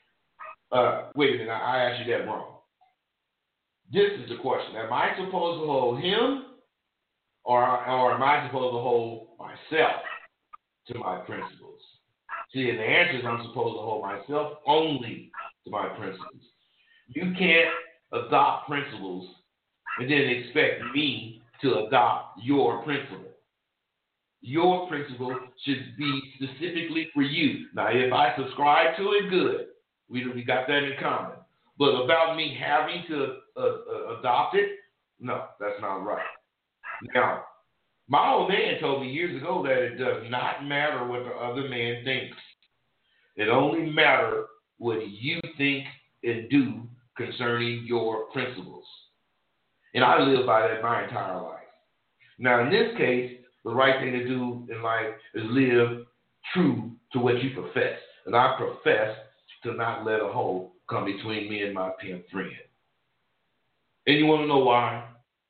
Wait a minute, I asked you that wrong. This is the question. Am I supposed to hold him, or am I supposed to hold myself to my principles? See, and the answer is I'm supposed to hold myself only to my principles. You can't adopt principles and then expect me to adopt your principle. your principle should be specifically for you. Now, if I subscribe to it, good. We got that in common. But about me having to adopt it, no, that's not right. Now, my old man told me years ago that it does not matter what the other man thinks. It only matters what you think and do concerning your principles. And I live by that my entire life. Now, in this case, the right thing to do in life is live true to what you profess. And I profess to not let a hoe come between me and my pimp friend. And you want to know why?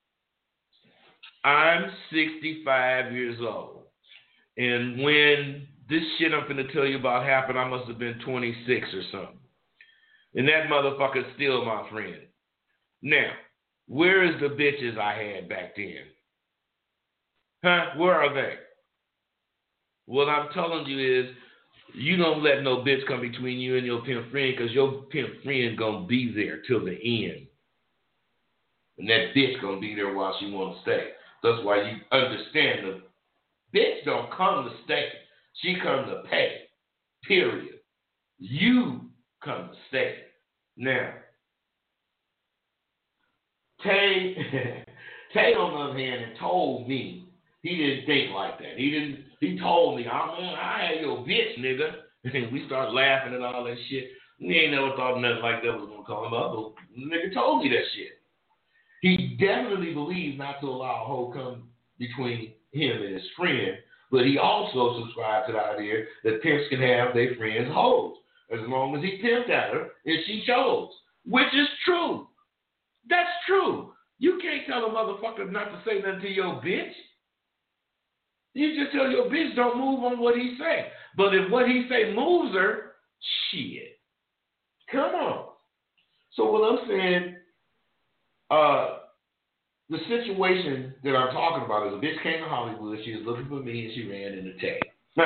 I'm 65 years old. And when this shit I'm finna tell you about happened, I must have been 26 or something. And that motherfucker's still my friend. Now, where is the bitches I had back then? Huh? Where are they? What I'm telling you is, you don't let no bitch come between you and your pimp friend, because your pimp friend gonna be there till the end. And that bitch gonna be there while she wanna stay. That's why you understand the bitch don't come to stay. She come to pay. Period. You come to stay. Now, Tay on the other hand had told me he didn't think like that. He told me, oh man, I had your bitch, nigga. And we started laughing and all that shit. We ain't never thought nothing like that was gonna come up, but the nigga told me that shit. He definitely believed not to allow a hoe come between him and his friend, but he also subscribed to the idea that pimps can have their friends' hoes as long as he pimped at her and she chose, which is true. That's true. You can't tell a motherfucker not to say nothing to your bitch. You just tell your bitch don't move on what he say. But if what he say moves her, shit. Come on. So what I'm saying, the situation that I'm talking about is a bitch came to Hollywood. She was looking for me and she ran into Tay.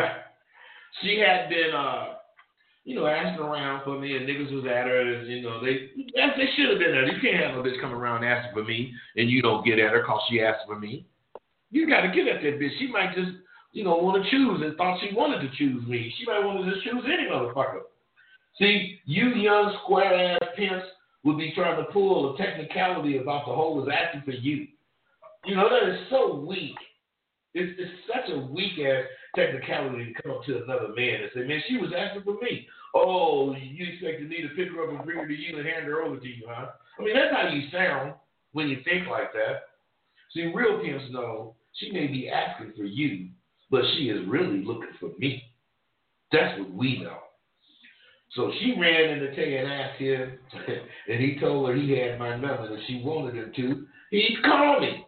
She had been, asking around for me and niggas was at her and, they should have been there. You can't have a bitch come around asking for me and you don't get at her because she asked for me. You got to get at that bitch. She might just, want to choose and thought she wanted to choose me. She might want to just choose any motherfucker. See, you young square-ass pimps would be trying to pull a technicality about the hoe was asking for you. That is so weak. It's such a weak-ass technicality to come up to another man and say, man, she was asking for me. Oh, you expected me to pick her up and bring her to you and hand her over to you, huh? I mean, that's how you sound when you think like that. See, real pimps know she may be asking for you, but she is really looking for me. That's what we know. So she ran into Tay and asked him, and he told her he had my number, and if she wanted him to, he'd call me.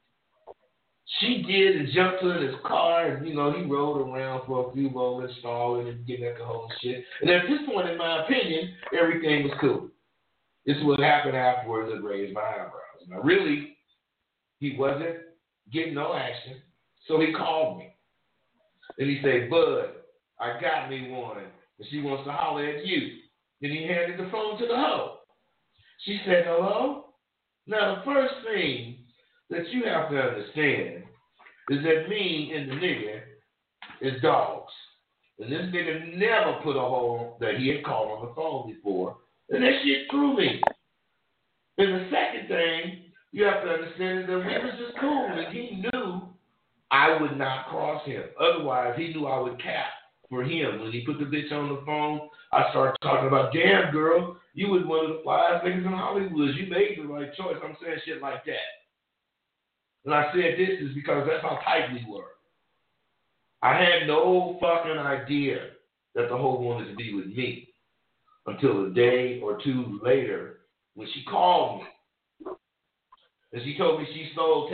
She did and jumped in his car, and, he rode around for a few moments, stalling and getting at the whole shit. And at this point, in my opinion, everything was cool. This is what happened afterwards that raised my eyebrows. Now, really, he wasn't getting no action, so he called me. And he said, Bud, I got me one, and she wants to holler at you. Then he handed the phone to the hoe. She said, hello? Now, the first thing that you have to understand is that me and the nigga is dogs. And this nigga never put a hoe that he had called on the phone before, and that shit threw me. And the second thing you have to understand is that we was just cool, and he knew I would not cross him. Otherwise, he knew I would cap for him. When he put the bitch on the phone, I started talking about, damn, girl, you was one of the flyest niggas in Hollywood. You made the right choice. I'm saying shit like that. And I said this is because that's how tight we were. I had no fucking idea that the hoe wanted to be with me until a day or two later when she called me. And she told me she stole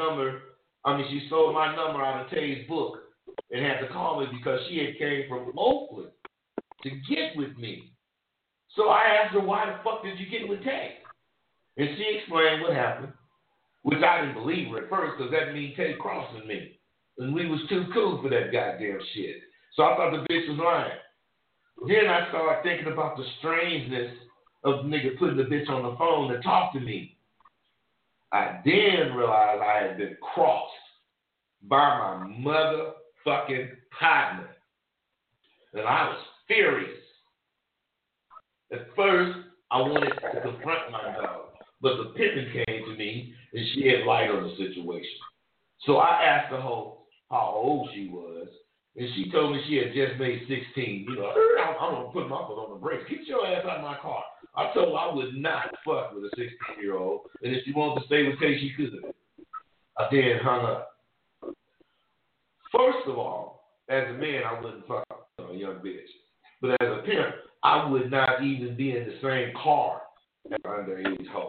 she stole my number out of Tay's book and had to call me because she had came from Oakland to get with me. So I asked her, why the fuck did you get with Tay? And she explained what happened, which I didn't believe her at first because that means Tay crossing me. And we was too cool for that goddamn shit. So I thought the bitch was lying. Then I started thinking about the strangeness of the nigga putting the bitch on the phone to talk to me. I then realized I had been crossed by my mother fucking partner. And I was furious. At first, I wanted to confront my dog, but the pimpin' came to me and she had light on the situation. So I asked her how old she was, and she told me she had just made 16. You know, I'm going to put my foot on the brakes. Get your ass out of my car. I told her I would not fuck with a 16-year-old, and if she wanted to stay with Tay, she could. I then hung up. First of all, as a man, I wouldn't fuck a young bitch. But as a pimp, I would not even be in the same car as an underage hoe.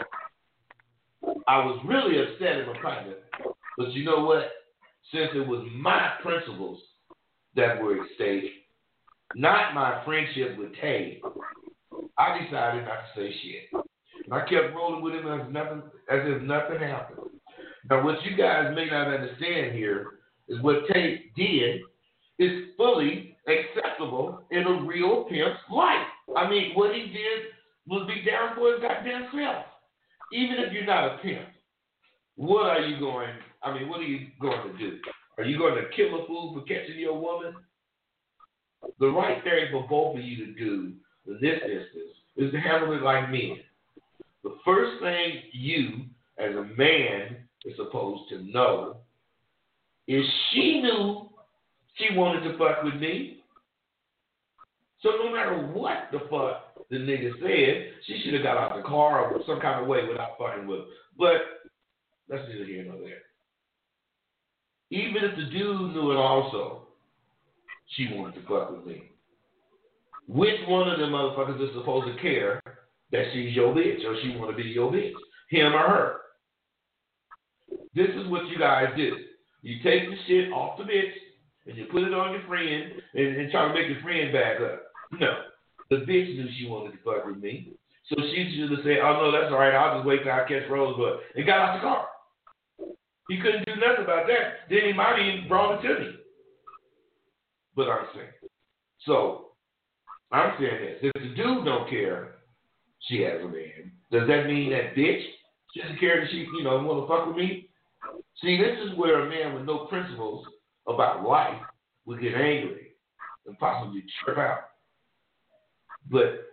I was really upset at my partner, but you know what? Since it was my principles that were at stake, not my friendship with Tay, I decided not to say shit. And I kept rolling with him as if nothing happened. Now, what you guys may not understand here is what Tay did is fully acceptable in a real pimp's life. I mean, what he did was be down for his goddamn self. Even if you're not a pimp, what are you going to do? Are you going to kill a fool for catching your woman? The right thing for both of you to do in this instance is to handle it like men. The first thing you, as a man, is supposed to know is she knew she wanted to fuck with me. So no matter what the fuck the nigga said, she should have got out the car or some kind of way without fucking with him. But that's neither here nor there. Even if the dude knew it also, she wanted to fuck with me. Which one of them motherfuckers is supposed to care that she's your bitch or she want to be your bitch? Him or her? This is what you guys do. You take the shit off the bitch and you put it on your friend and try to make your friend back up. No. The bitch knew she wanted to fuck with me. So she should have said, oh, no, that's all right. I'll just wait till I catch Rosebud. And got out the car. He couldn't do nothing about that. Then he might even brought it to me. But I'm saying. So, I'm saying this. If the dude don't care she has a man, does that mean that bitch doesn't care that she, want to fuck with me? See, this is where a man with no principles about life would get angry and possibly trip out. But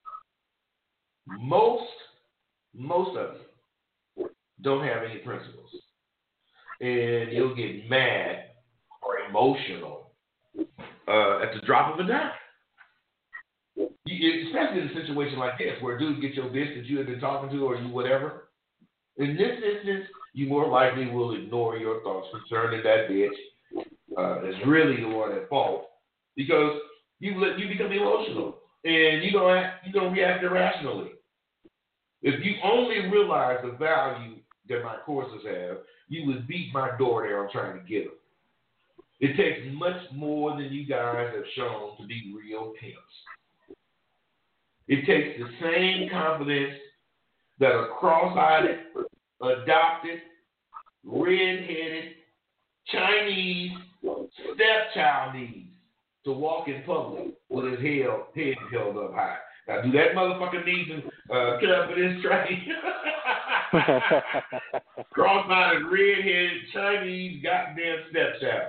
most of you don't have any principles. And you'll get mad or emotional at the drop of a dime. Especially in a situation like this, where a dude gets your bitch that you have been talking to or you whatever. In this instance, you more likely will ignore your thoughts concerning that bitch. Is really the one at fault because you become emotional and you don't react irrationally. If you only realize the value that my courses have, you would beat my door down trying to get them. It takes much more than you guys have shown to be real pimps. It takes the same confidence that a cross-eyed, adopted, red-headed, Chinese stepchild needs to walk in public with his head held up high. Now, do that motherfucker need to get up in his train? Cross-eyed, red-headed, Chinese goddamn stepchild.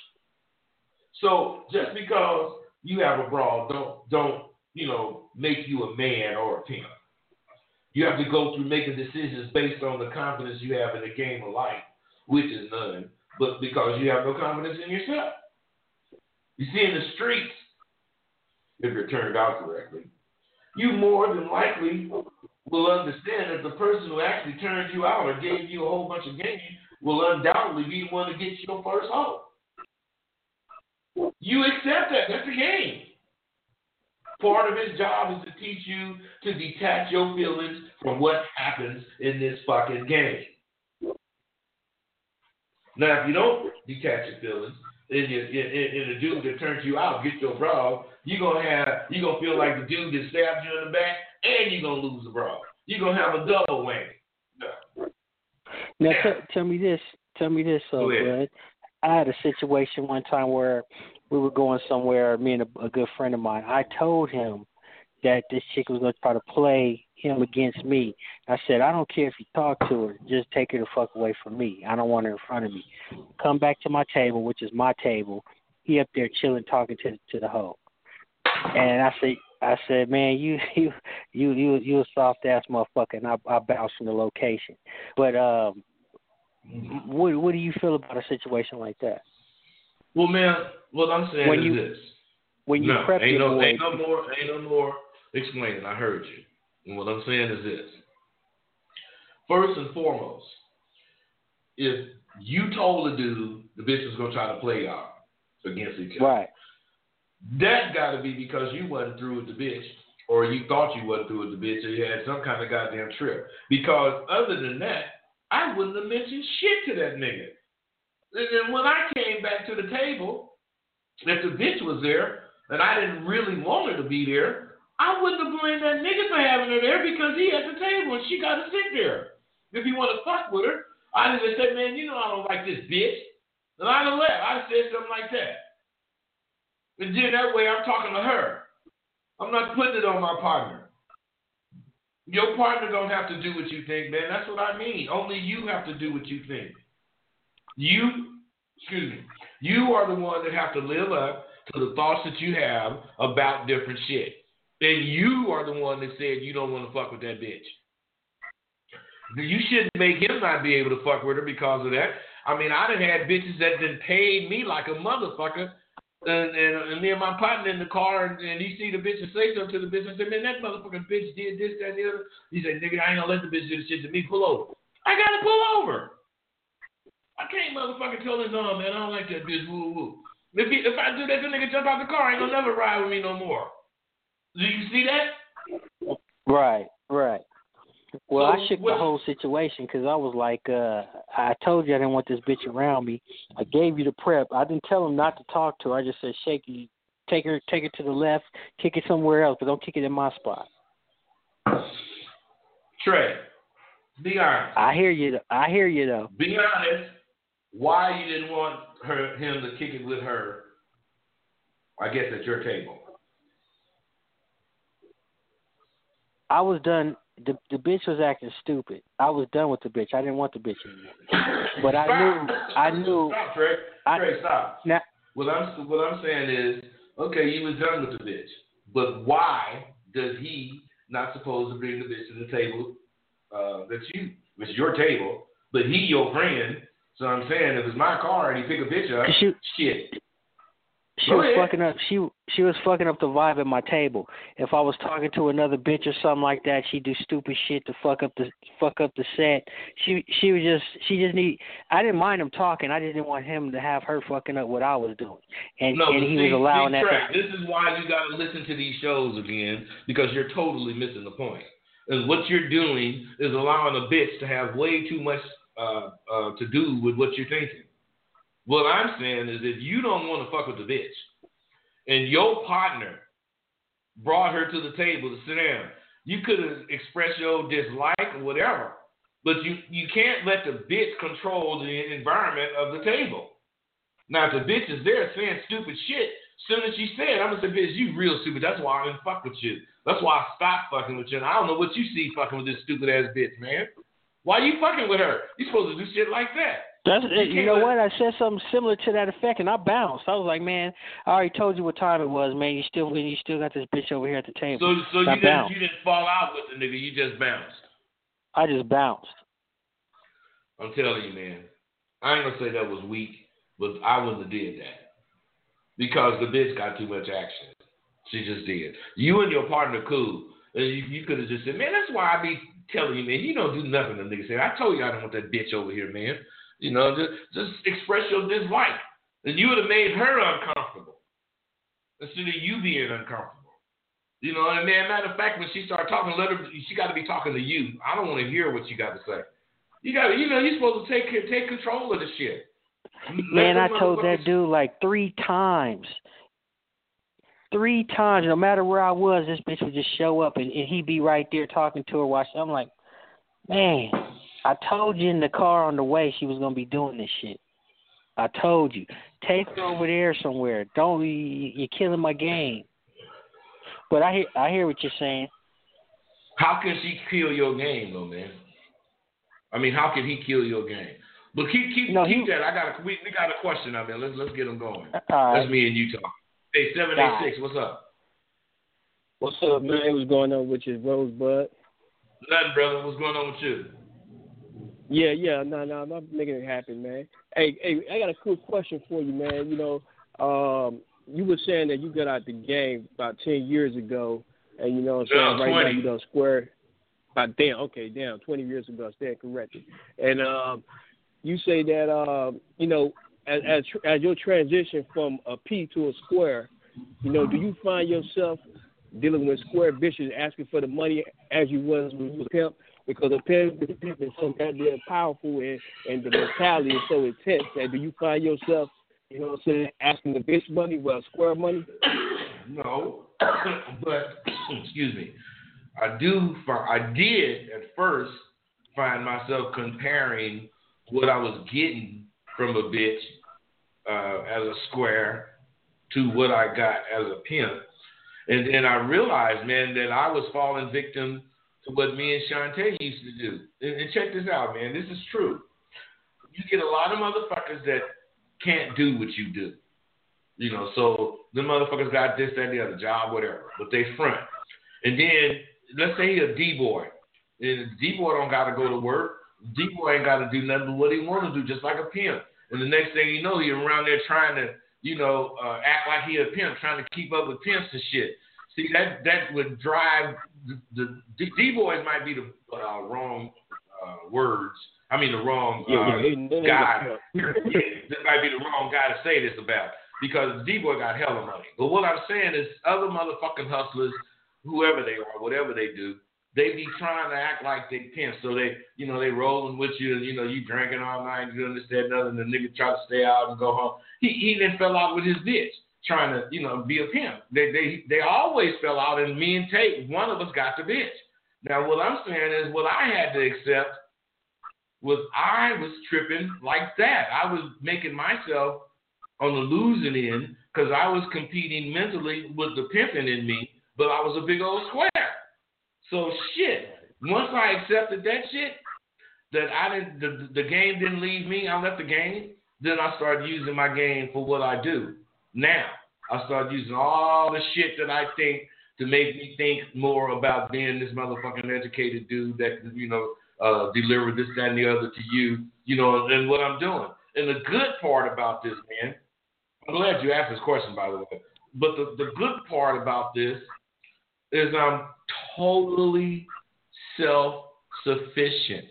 So just because you have a broad, don't make you a man or a pimp. You have to go through making decisions based on the confidence you have in the game of life, which is none, but because you have no confidence in yourself. You see, in the streets, if you're turned out correctly, you more than likely will understand that the person who actually turned you out or gave you a whole bunch of game will undoubtedly be the one to get you your first hoe. You accept that. That's the game. Part of his job is to teach you to detach your feelings from what happens in this fucking game. Now, if you don't detach your feelings, and the dude that turns you out gets your bra, you're gonna feel like the dude that stabbed you in the back, and you're gonna lose the bra. You're gonna have a double whammy. No. Now, tell me this, Bud. I had a situation one time where we were going somewhere, me and a good friend of mine. I told him that this chick was going to try to play him against me. I said, I don't care if you talk to her. Just take her the fuck away from me. I don't want her in front of me. Come back to my table, which is my table, He up there chilling, talking to the hoe. And I said, man, you a soft ass motherfucker, and I bounced from the location. But what do you feel about a situation like that? Well, man, what I'm saying is this. When you prep ain't your boy, ain't no more explaining. I heard you. And what I'm saying is this. First and foremost, if you told the dude the bitch was gonna try to play y'all against each other, right? That got to be because you wasn't through with the bitch, or you thought you wasn't through with the bitch, or you had some kind of goddamn trip. Because other than that, I wouldn't have mentioned shit to that nigga. And then when I came back to the table, if the bitch was there and I didn't really want her to be there, I wouldn't have blamed that nigga for having her there because he at the table and she got to sit there. If he want to fuck with her, I'd have said, man, you know I don't like this bitch. And I'd have left. I'd have said something like that. And then that way I'm talking to her. I'm not putting it on my partner. Your partner don't have to do what you think, man. That's what I mean. Only you have to do what you think. You are the one that have to live up to the thoughts that you have about different shit. And you are the one that said you don't want to fuck with that bitch. You shouldn't make him not be able to fuck with her because of that. I mean, I done had bitches that done paid me like a motherfucker. And me and my partner in the car, and he see the bitch and say something to the bitch. I said, man, that motherfucking bitch did this, that, and the other. He said, nigga, I ain't gonna let the bitch do the shit to me. Pull over. I gotta pull over. I can't motherfucking tell his arm, man, I don't like that bitch. Woo woo. If I do that, the nigga jump out the car. I ain't gonna never ride with me no more. Do you see that? Right. Well, So I shook the whole situation because I was like, I told you I didn't want this bitch around me. I gave you the prep. I didn't tell him not to talk to her. I just said, Shaky, take her to the left, kick it somewhere else, but don't kick it in my spot. Trey, be honest. I hear you though. Be honest. Why you didn't want him to kick it with her? I guess at your table. I was done. The bitch was acting stupid. I was done with the bitch. I didn't want the bitch anymore. But I knew. Stop, Trey. Trey, stop. Now, what I'm saying is, okay, you was done with the bitch, but why does he not supposed to bring the bitch to the table? It's your table, but he your friend. So I'm saying, if it's my car and he pick a bitch up, shit. She was fucking up. She was fucking up the vibe at my table. If I was talking to another bitch or something like that, she'd do stupid shit to fuck up the set. She just need. I didn't mind him talking. I just didn't want him to have her fucking up what I was doing. And he was allowing that. This is why you got to listen to these shows again, because you're totally missing the point. And what you're doing is allowing a bitch to have way too much to do with what you're thinking. What I'm saying is, if you don't want to fuck with the bitch, and your partner brought her to the table to sit down, you could have expressed your dislike or whatever, but you can't let the bitch control the environment of the table. Now, if the bitch is there saying stupid shit, as soon as she said, I'm going to say, bitch, you real stupid. That's why I didn't fuck with you. That's why I stopped fucking with you. And I don't know what you see fucking with this stupid-ass bitch, man. Why you fucking with her? You supposed to do shit like that. You know what? I said something similar to that effect, and I bounced. I was like, man, I already told you what time it was, man. You still got this bitch over here at the table. So you didn't fall out with the nigga. You just bounced. I just bounced. I'm telling you, man. I ain't gonna say that was weak, but I wouldn't have did that because the bitch got too much action. She just did. You and your partner cool. And you could have just said, man, that's why I be telling you, man, you don't do nothing the nigga said. I told you I don't want that bitch over here, man. You know, just express your dislike. And you would have made her uncomfortable instead of you being uncomfortable. You know, and man, matter of fact, when she started talking, she got to be talking to you. I don't want to hear what you got to say. You got to, you're supposed to take control of the shit. Man, I told that dude like 3 times. 3 times, no matter where I was, this bitch would just show up and he'd be right there talking to her. I'm like, man, I told you in the car on the way she was going to be doing this shit. I told you. Take her over there somewhere. You're killing my game. But I hear what you're saying. How can she kill your game, though, man? I mean, how can he kill your game? But keep that. We got a question out there. Let's get them going. That's me and you talking. Hey, 786, what's up? What's up, man? What's going on with you, Rosebud? Nothing, brother. What's going on with you? Yeah. No, I'm making it happen, man. Hey, I got a quick question for you, man. You know, you were saying that you got out the game about 10 years ago, and you know what I'm saying, right 20. Now you done square. About 20 years ago, I stand corrected. And you say that, you know, as your transition from a P to a square, you know, do you find yourself dealing with square bitches asking for the money as you was when you was a pimp? Because a pimp is so goddamn powerful and the mentality is so intense that do you find yourself, you know what I'm saying, asking the bitch money, square money? No, but, excuse me, I did at first find myself comparing what I was getting from a bitch as a square to what I got as a pimp. And then I realized, man, that I was falling victim to what me and Shantae used to do. And check this out, man. This is true. You get a lot of motherfuckers that can't do what you do. You know, so the motherfuckers got this, that, the other job, whatever, but they front. And then, let's say he's a D-boy. And D-boy don't got to go to work. D-boy ain't got to do nothing but what he want to do, just like a pimp. And the next thing you know, he's around there trying to, you know, act like he a pimp, trying to keep up with pimps and shit. See, that would drive the D-boys might be the wrong words. I mean, the wrong guy. This might be the wrong guy to say this about, because D-boy got hella money. But what I'm saying is other motherfucking hustlers, whoever they are, whatever they do, they be trying to act like they pimps. So they, you know, they rolling with you and, you know, you drinking all night, you doing this, that, and other, and the nigga try to stay out and go home. He then fell out with his bitch trying to, you know, be a pimp. They always fell out, and me and Tate, one of us got the bitch. Now, what I'm saying is what I had to accept was I was tripping like that. I was making myself on the losing end because I was competing mentally with the pimping in me, but I was a big old square. So shit, once I accepted that shit, that the game didn't leave me, I left the game, then I started using my game for what I do. Now, I started using all the shit that I think to make me think more about being this motherfucking educated dude that, you know, deliver this, that, and the other to you, you know, and what I'm doing. And the good part about this, man, I'm glad you asked this question, by the way, but the good part about this is I'm totally self-sufficient.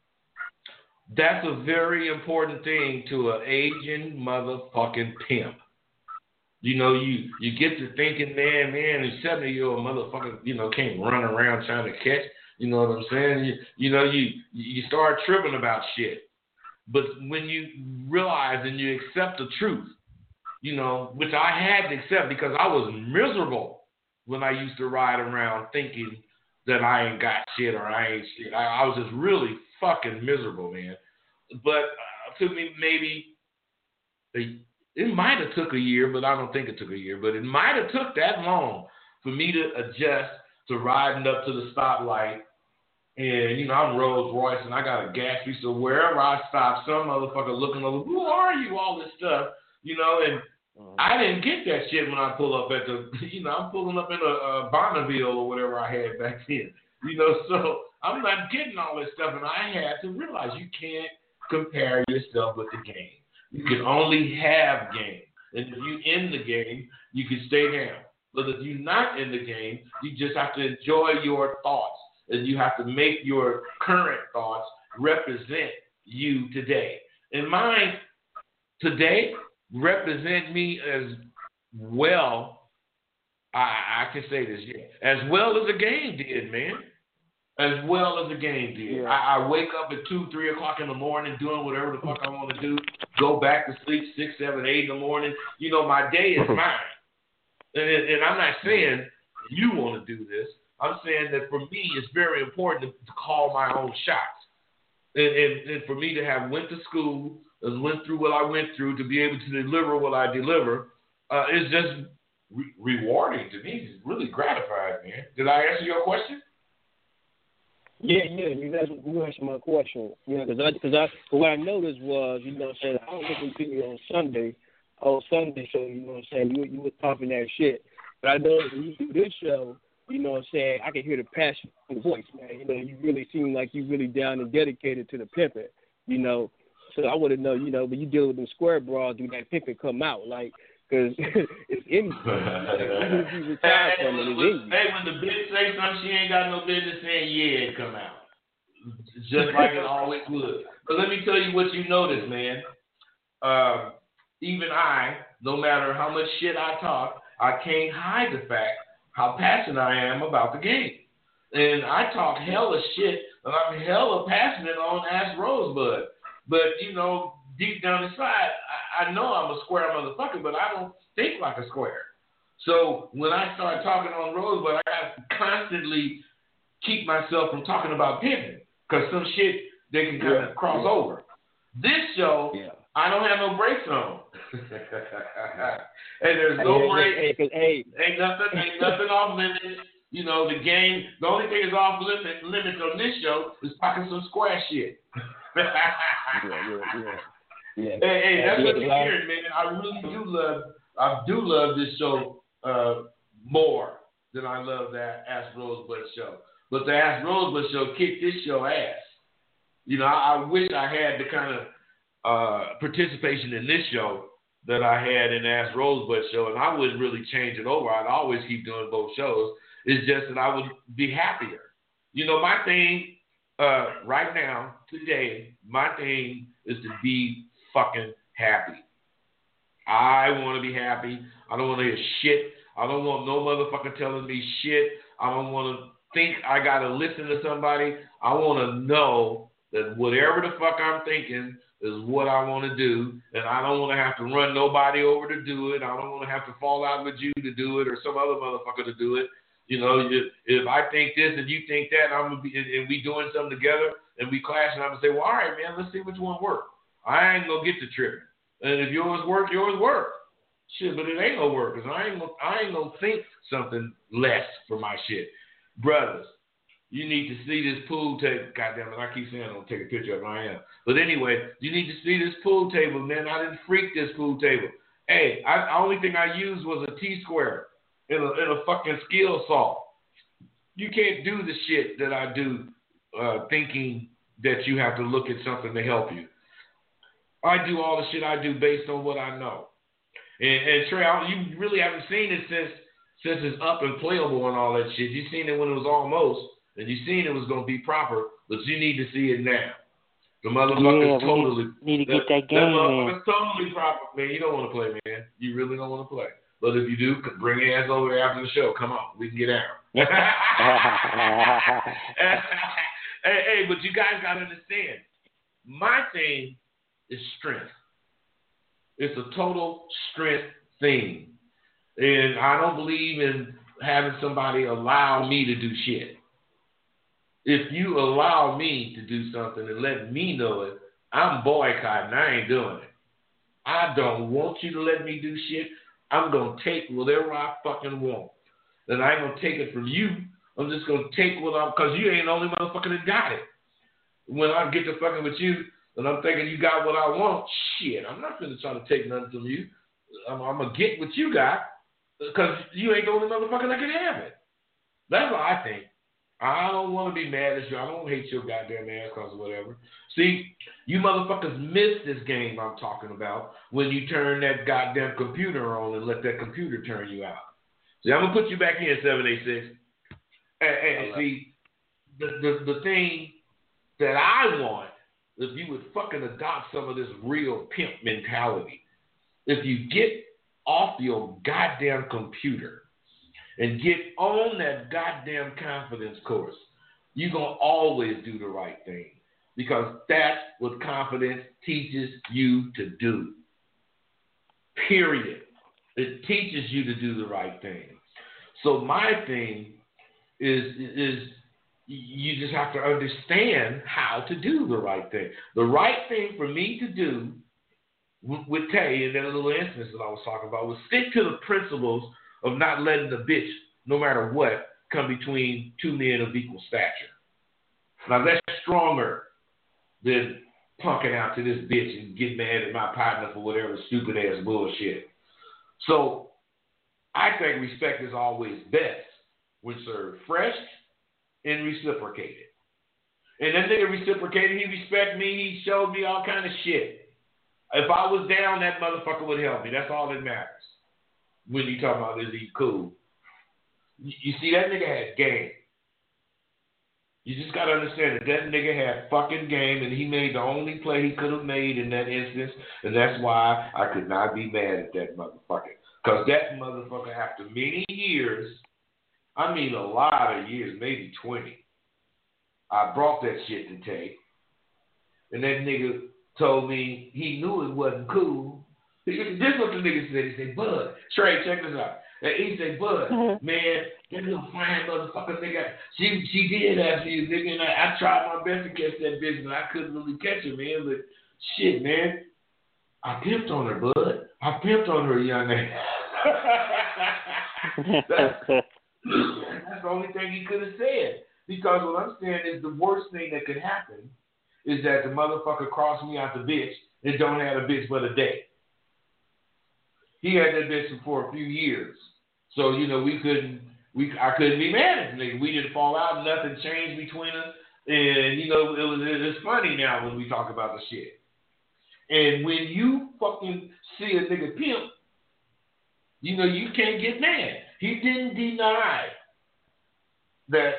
That's a very important thing to an aging motherfucking pimp. You know, you get to thinking, man, a 70-year-old motherfucker, you know, can't run around trying to catch. You know what I'm saying? You start tripping about shit. But when you realize and you accept the truth, you know, which I had to accept because I was miserable when I used to ride around thinking that I ain't got shit or I ain't shit. I was just really fucking miserable, man. But took me maybe, it might have took a year, but I don't think it took a year. But it might have took that long for me to adjust to riding up to the stoplight. And, you know, I'm Rolls Royce and I got a gas fee. So wherever I stop, some motherfucker looking over, who are you, all this stuff, you know, and I didn't get that shit when I pull up at the, you know, I'm pulling up in a Bonneville or whatever I had back then, you know, so I'm not getting all this stuff. And I had to realize you can't compare yourself with the game. You can only have game. And if you're in the game, you can stay down. But if you're not in the game, you just have to enjoy your thoughts. And you have to make your current thoughts represent you today. And mine today represent me as well. I can say this, yeah. As well as the game did, man. As well as the game did. Yeah. I wake up at 2, 3 o'clock in the morning doing whatever the fuck I want to do. Go back to sleep 6, 7, 8 in the morning. You know, my day is mine. And I'm not saying you want to do this. I'm saying that for me, it's very important to call my own shots. And for me to have went to school and went through what I went through to be able to deliver what I deliver is just rewarding to me. It's really gratifying, man. Did I answer your question? Yeah, that's you answered my question. Yeah, because what I noticed was, you know what I'm saying, I don't listen to you on Sunday, so you know what I'm saying, you were talking that shit. But I know when you do this show, you know what I'm saying, I can hear the passion in the voice, man. You know, you really seem like you really down and dedicated to the pimping, you know. So I want to know, you know, when you deal with them square bras, do that pimping come out? Like, because it's in you. Even if you retire from it, it's in you. Hey, when the bitch say something she ain't got no business saying, yeah, it come out. Just like it always would. But let me tell you what you notice, man. Even I, no matter how much shit I talk, I can't hide the fact how passionate I am about the game. And I talk hella shit, and I'm hella passionate on Ask Rosebud. But, you know, deep down inside, I know I'm a square motherfucker, but I don't think like a square. So when I start talking on Rosebud, I got to constantly keep myself from talking about pimping, because some shit, they can kind of cross over. This show, I don't have no brakes on. Hey, there's no brakes. Ain't nothing off limits. You know, the game, the only thing is off limits on this show is talking some square shit. Hey, that's what you're hearing, man. I really do love this show more than I love that Ask Rosebud show. But the Ask Rosebud show kicked this show ass. You know, I wish I had the kind of participation in this show that I had in the Ask Rosebud show, and I wouldn't really change it over. I'd always keep doing both shows. It's just that I would be happier. You know, my thing right now, today, my thing is to be fucking happy. I want to be happy. I don't want to hear shit. I don't want no motherfucker telling me shit. I don't want to think I got to listen to somebody. I want to know that whatever the fuck I'm thinking is what I want to do, and I don't want to have to run nobody over to do it. I don't want to have to fall out with you to do it or some other motherfucker to do it. You know, if I think this and you think that, and we doing something together and we clash, and I'm gonna say, well, all right, man, let's see which one works. I ain't gonna get to tripping, and if yours work. Shit, but it ain't gonna work, because I ain't gonna think something less for my shit. Brothers, you need to see this pool table. Goddamn it, I keep saying I'm gonna take a picture of it. I am. But anyway, you need to see this pool table, man. I didn't freak this pool table. Hey, the only thing I used was a T-square in a fucking skill saw. You can't do the shit that I do thinking that you have to look at something to help you. I do all the shit I do based on what I know. And Trey, you really haven't seen it since it's up and playable and all that shit. You seen it when it was almost, and you seen it was going to be proper, but you need to see it now. The motherfucker's totally need to get that game, that motherfucker's totally proper, man. You don't want to play, man. You really don't want to play. But if you do, bring your ass over there after the show. Come on, we can get out. Hey, but you guys got to understand, my thing is strength. It's a total strength thing. And I don't believe in having somebody allow me to do shit. If you allow me to do something and let me know it, I'm boycotting. I ain't doing it. I don't want you to let me do shit. I'm going to take whatever I fucking want. And I ain't going to take it from you. I'm just going to take because you ain't the only motherfucker that got it. When I get to fucking with you, and I'm thinking you got what I want, shit, I'm not going to try to take nothing from you. I'm going to get what you got, because you ain't the only motherfucker that can have it. That's what I think. I don't want to be mad at you. I don't hate your goddamn ass because of whatever. See, you motherfuckers miss this game I'm talking about when you turn that goddamn computer on and let that computer turn you out. See, I'm going to put you back in, 786. And see, the thing that I want, if you would fucking adopt some of this real pimp mentality, if you get off your goddamn computer and get on that goddamn confidence course, you're going to always do the right thing, because that's what confidence teaches you to do. Period. It teaches you to do the right thing. So my thing is you just have to understand how to do the right thing. The right thing for me to do with Tay, in that little instance that I was talking about, was stick to the principles of not letting the bitch, no matter what, come between two men of equal stature. Now that's stronger than punking out to this bitch and get mad at my partner for whatever stupid ass bullshit. So I think respect is always best when served fresh and reciprocated. And that nigga reciprocated, he respect me, he showed me all kind of shit. If I was down, that motherfucker would help me. That's all that matters. When you talk about is he cool. You see, that nigga had game. You just got to understand that nigga had fucking game, and he made the only play he could have made in that instance, and that's why I could not be mad at that motherfucker. Because that motherfucker, after many years, I mean a lot of years, maybe 20, I brought that shit to tape, and that nigga told me he knew it wasn't cool. This is what the nigga said. He said, Bud, Trey, check this out. And he said, Bud, man, that little fine motherfucker nigga, she did ask you, nigga, and I tried my best to catch that bitch, but I couldn't really catch her, man. But shit, man, I pimped on her, Bud. I pimped on her, young man. That's the only thing he could have said. Because what I'm saying is the worst thing that could happen is that the motherfucker crossed me out the bitch and don't have a bitch but a day. He had that bitch for a few years. So, you know, I couldn't be mad at the nigga. We didn't fall out, nothing changed between us. And, you know, it's funny now when we talk about the shit. And when you fucking see a nigga pimp, you know, you can't get mad. He didn't deny that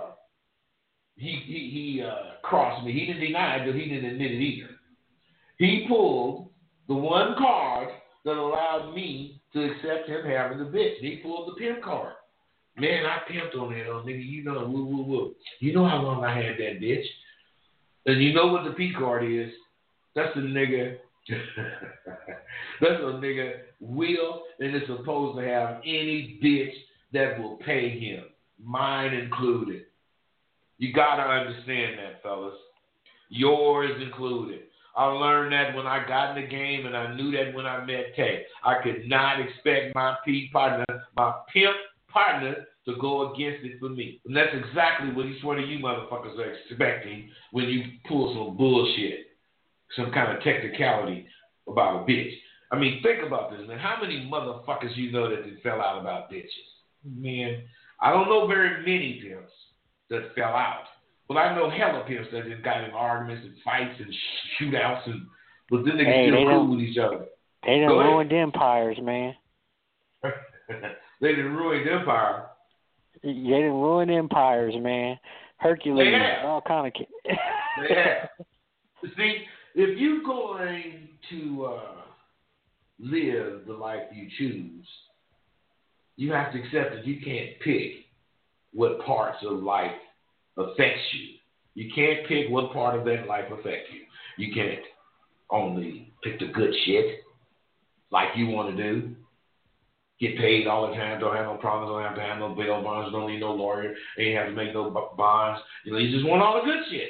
he crossed me. He didn't deny it, but he didn't admit it either. He pulled the one card that allowed me to accept him having the bitch. He pulled the pimp card. Man, I pimped on that old nigga. You know, woo. You know how long I had that bitch. And you know what the P card is? That's a nigga. That's a nigga will and is supposed to have any bitch that will pay him, mine included. You gotta understand that, fellas. Yours included. I learned that when I got in the game, and I knew that when I met Tay. I could not expect my pimp partner, to go against it for me. And that's exactly what each one of you motherfuckers are expecting when you pull some bullshit, some kind of technicality about a bitch. I mean, think about this, man. How many motherfuckers you know that fell out about bitches? Man, I don't know very many pimps that fell out. But I know hella pimps that have got in arguments and fights and shootouts, but then they still cool with each other. They done ruined empires, man. They done ruined empire. They done ruined empires, man. Hercules, all kind of. They have. See, if you're going to live the life you choose, you have to accept that you can't pick what parts of life affects you. You can't pick what part of that life affects you. You can't only pick the good shit like you want to do. Get paid all the time, don't have no problems, don't have to have no bail bonds, don't need no lawyer, ain't have to make no bonds. You know, you just want all the good shit.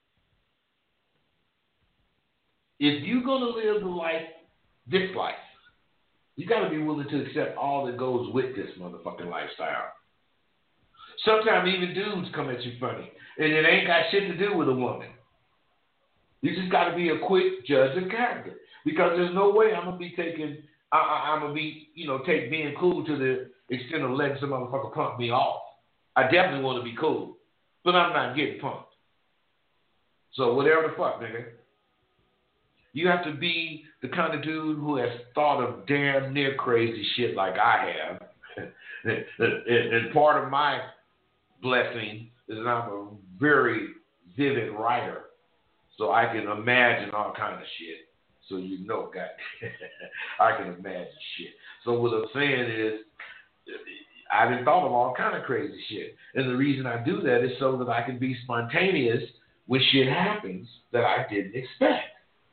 If you're going to live the life, this life, you got to be willing to accept all that goes with this motherfucking lifestyle. Sometimes even dudes come at you funny, and it ain't got shit to do with a woman. You just got to be a quick judge of character, because there's no way I'm gonna be take being cool to the extent of letting some motherfucker pump me off. I definitely want to be cool, but I'm not getting pumped. So whatever the fuck, nigga. You have to be the kind of dude who has thought of damn near crazy shit like I have. And part of my blessing is that I'm a very vivid writer, so I can imagine all kind of shit. So you know, God, I can imagine shit. So what I'm saying is, I've been thought of all kind of crazy shit, and the reason I do that is so that I can be spontaneous when shit happens that I didn't expect.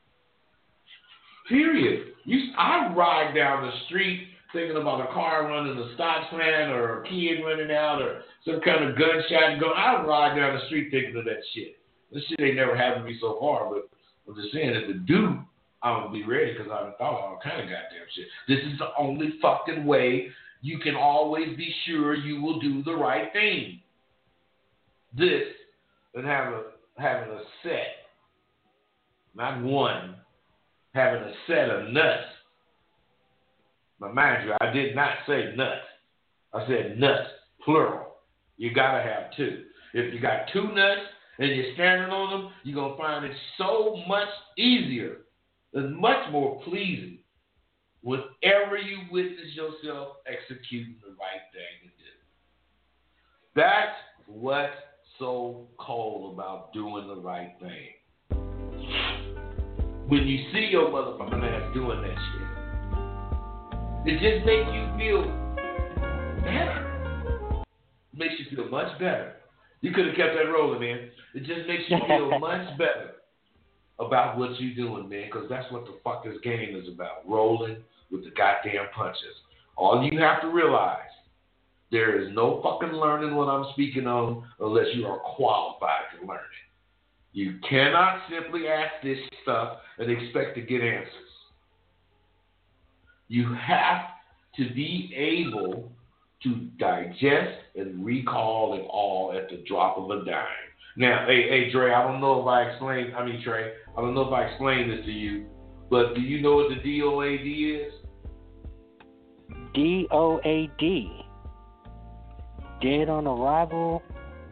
Period. I ride down the street thinking about a car running a stop sign or a kid running out or some kind of gunshot going. I ride down the street thinking of that shit. This shit ain't never happened to me so far, but I'm just saying that the do, I'm going to be ready because I've thought of all kind of goddamn shit. This is the only fucking way you can always be sure you will do the right thing. This and have a having a set, not one, having a set of nuts. Now, mind you, I did not say nuts. I said nuts, plural. You gotta have two. If you got two nuts and you're standing on them, you're gonna find it so much easier and much more pleasing whenever you witness yourself executing the right thing to do. That's what's so cold about doing the right thing. When you see your motherfucking ass doing that shit, it just makes you feel better. It makes you feel much better. You could have kept that rolling, man. It just makes you feel much better about what you're doing, man, because that's what the fuck this game is about, rolling with the goddamn punches. All you have to realize, there is no fucking learning what I'm speaking on unless you are qualified to learn it. You cannot simply ask this stuff and expect to get answers. You have to be able to digest and recall it all at the drop of a dime. Now, hey, Trey, I don't know if I explained this to you, but do you know what the DOAD is? DOAD. Dead on arrival.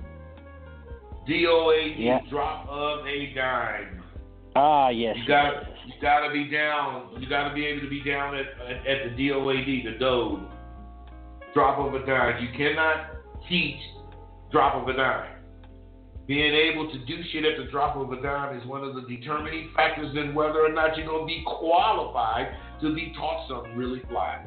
DOAD, yeah. Drop of a dime. Ah, yes. You gotta be down. You gotta be able to be down at the DOAD, the DOAD. Drop of a dime. You cannot teach drop of a dime. Being able to do shit at the drop of a dime is one of the determining factors in whether or not you're going to be qualified to be taught something really fly.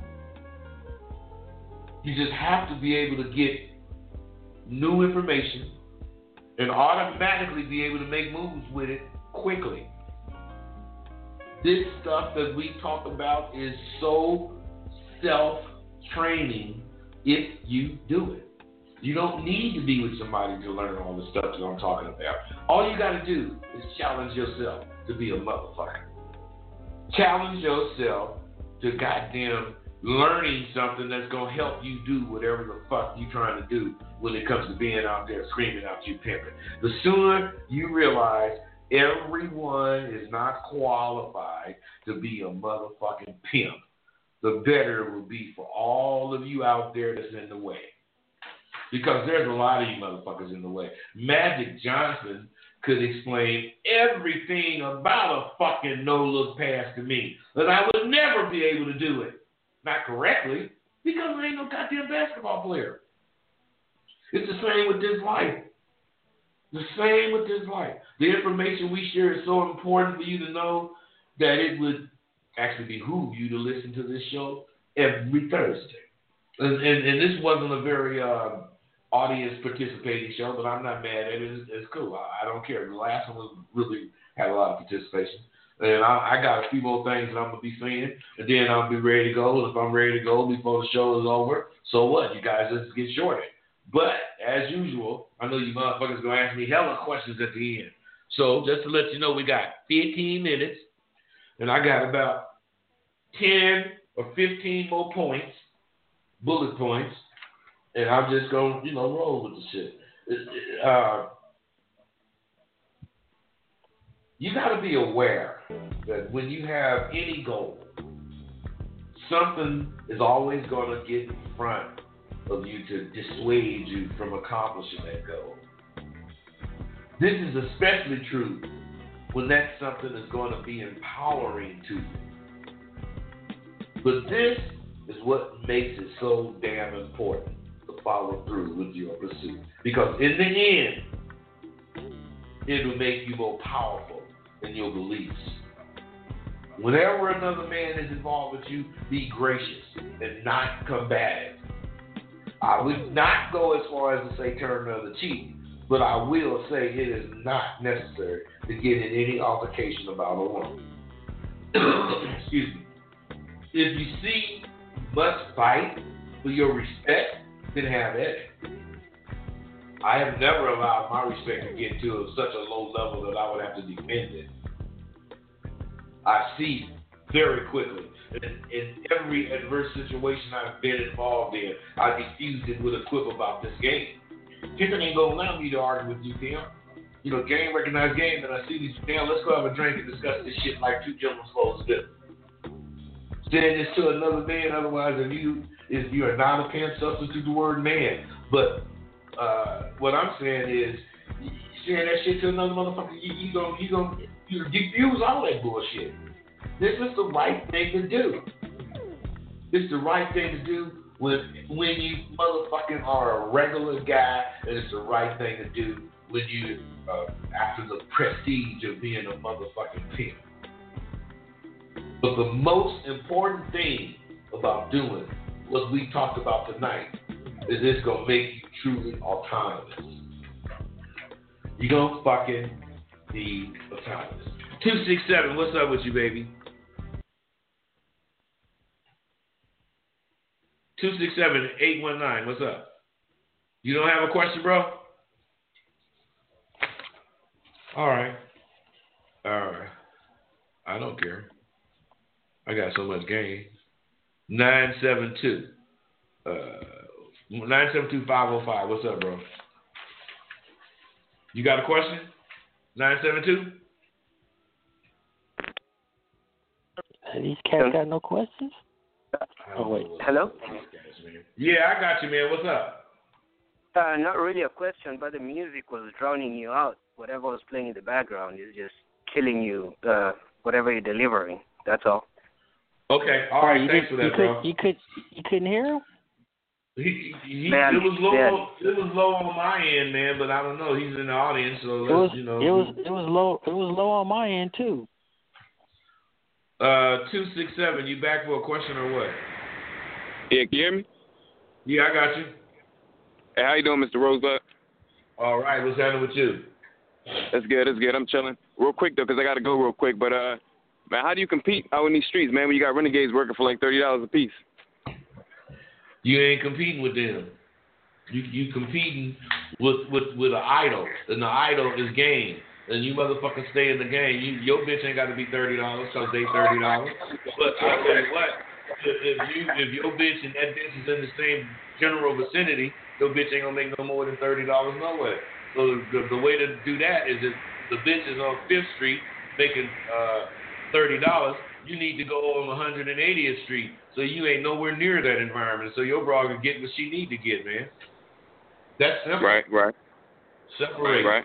You just have to be able to get new information and automatically be able to make moves with it quickly. This stuff that we talk about is so self-training if you do it. You don't need to be with somebody to learn all the stuff that I'm talking about. All you got to do is challenge yourself to be a motherfucker. Challenge yourself to goddamn learning something that's going to help you do whatever the fuck you trying to do when it comes to being out there screaming out you pimping. The sooner you realize everyone is not qualified to be a motherfucking pimp, the better it will be for all of you out there that's in the way. Because there's a lot of you motherfuckers in the way. Magic Johnson could explain everything about a fucking no-look pass to me. And I would never be able to do it. Not correctly, because I ain't no goddamn basketball player. It's the same with this life. The same with this life. The information we share is so important for you to know that it would actually behoove you to listen to this show every Thursday. And this wasn't a very audience participating show, but I'm not mad at it. It's cool. I don't care. The last one was really had a lot of participation. And I got a few more things that I'm going to be saying, and then I'll be ready to go. And if I'm ready to go before the show is over, so what? You guys just get shorted. But, as usual, I know you motherfuckers going to ask me hella questions at the end. So, just to let you know, we got 15 minutes, and I got about 10 or 15 more points, bullet points, and I'm just going to, roll with the shit. You got to be aware that when you have any goal, something is always going to get in front of you to dissuade you from accomplishing that goal. This is especially true when that something is going to be empowering to you. But this is what makes it so damn important to follow through with your pursuit. Because in the end, it will make you more powerful in your beliefs. Whenever another man is involved with you, be gracious and not combative. I would not go as far as to say turn the other cheek, but I will say it is not necessary to get in any altercation about a woman. Excuse me. If you see you must fight for your respect, then have at it. I have never allowed my respect to get to such a low level that I would have to defend it. I see very quickly. In every adverse situation I've been involved in, I diffused it with a quip about this game. Pimpin' ain't gonna allow me to argue with you, Tim. game recognized game, and I see these, damn, let's go have a drink and discuss this shit like two gentlemen supposed to do. Saying this to another man, otherwise if you are not a pen, substitute the word man. But what I'm saying is, saying that shit to another motherfucker, you use all that bullshit. This is the right thing to do. This is the right thing to do when you motherfucking are a regular guy, and it's the right thing to do when you after the prestige of being a motherfucking pimp. But the most important thing about doing what we talked about tonight is it's gonna make you truly autonomous. You're gonna fucking be autonomous. 267, what's up with you, baby? 267-819, what's up? You don't have a question, bro? All right. I don't care. I got so much game. 972. 972-505. What's up, bro? You got a question? 972? These cats got no questions? Oh, wait. Hello? Yeah, I got you, man. What's up? Not really a question, but the music was drowning you out. Whatever was playing in the background is just killing you, whatever you're delivering. That's all. Okay. All right. Thanks for that, bro. You couldn't hear him? Man, it was low. It was low on my end, man. But I don't know. He's in the audience, so it was low. It was low on my end too. 267. You back for a question or what? Yeah, can you hear me? Yeah, I got you. Hey, how you doing, Mr. Rosebud? All right. What's happening with you? That's good. I'm chilling. Real quick though, 'cause I gotta go real quick. But man, how do you compete out in these streets, man? When you got renegades working for like $30 a piece? You ain't competing with them. You competing with an idol, and the idol is game. And you motherfuckers stay in the game. Your bitch ain't got to be $30 because they $30. But I tell you what, if your bitch and that bitch is in the same general vicinity, your bitch ain't gonna make no more than $30 no way. So the way to do that is if the bitch is on 5th Street making $30, you need to go on 180th Street. So you ain't nowhere near that environment. So your broad can get what she need to get, man. That's simple. Right. Separate. Right.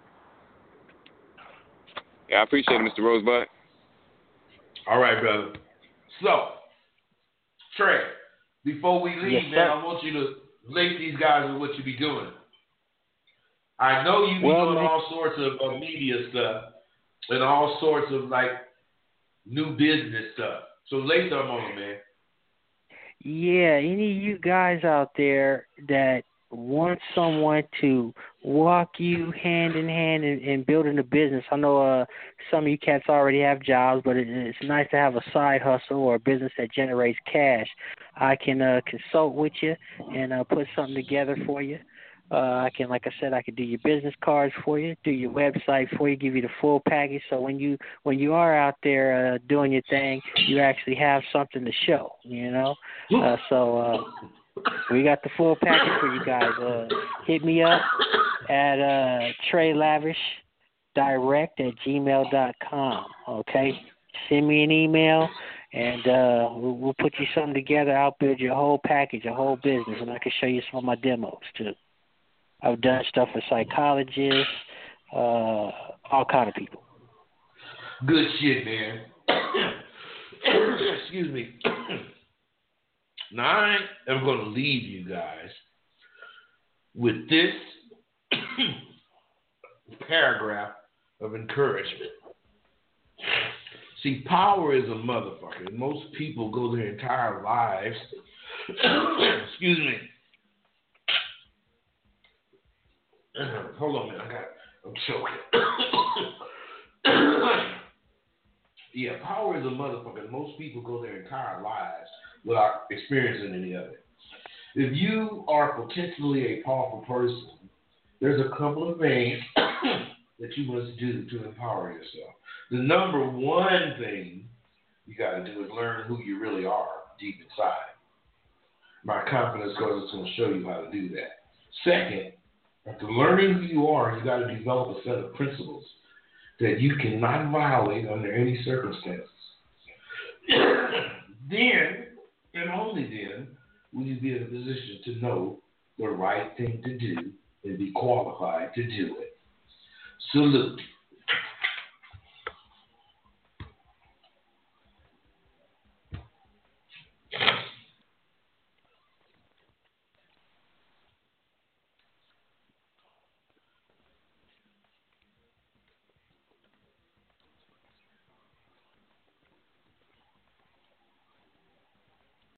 Yeah, I appreciate it, Mr. Rosebud. All right, brother. So, Trey, before we leave, yes, man, I want you to lace these guys with what you be doing. I know you be doing all sorts of media stuff and all sorts of, like, new business stuff. So lace them on them, man. Yeah, any of you guys out there that want someone to walk you hand in hand in building a business. I know some of you cats already have jobs, but it's nice to have a side hustle or a business that generates cash. I can consult with you and put something together for you. I can, like I said, I can do your business cards for you, do your website for you, give you the full package. So when you are out there doing your thing, you actually have something to show, you know. So we got the full package for you guys. Hit me up at TreyLavishDirect@gmail.com. Okay, send me an email. And we'll put you something together. I'll build you a whole package, a whole business, and I can show you some of my demos too. I've done stuff for psychologists, all kind of people. Good shit, man. Excuse me. Now, I am going to leave you guys with this paragraph of encouragement. See, power is a motherfucker. Most people go their entire lives. Excuse me. Hold on, man. I'm choking. Yeah, power is a motherfucker. Most people go their entire lives without experiencing any of it. If you are potentially a powerful person, there's a couple of things that you must do to empower yourself. The number one thing you got to do is learn who you really are deep inside. My confidence coach is going to show you how to do that. Second, After learning who you are, you got to develop a set of principles that you cannot violate under any circumstances. Then, and only then, will you be in a position to know the right thing to do and be qualified to do it. Salute.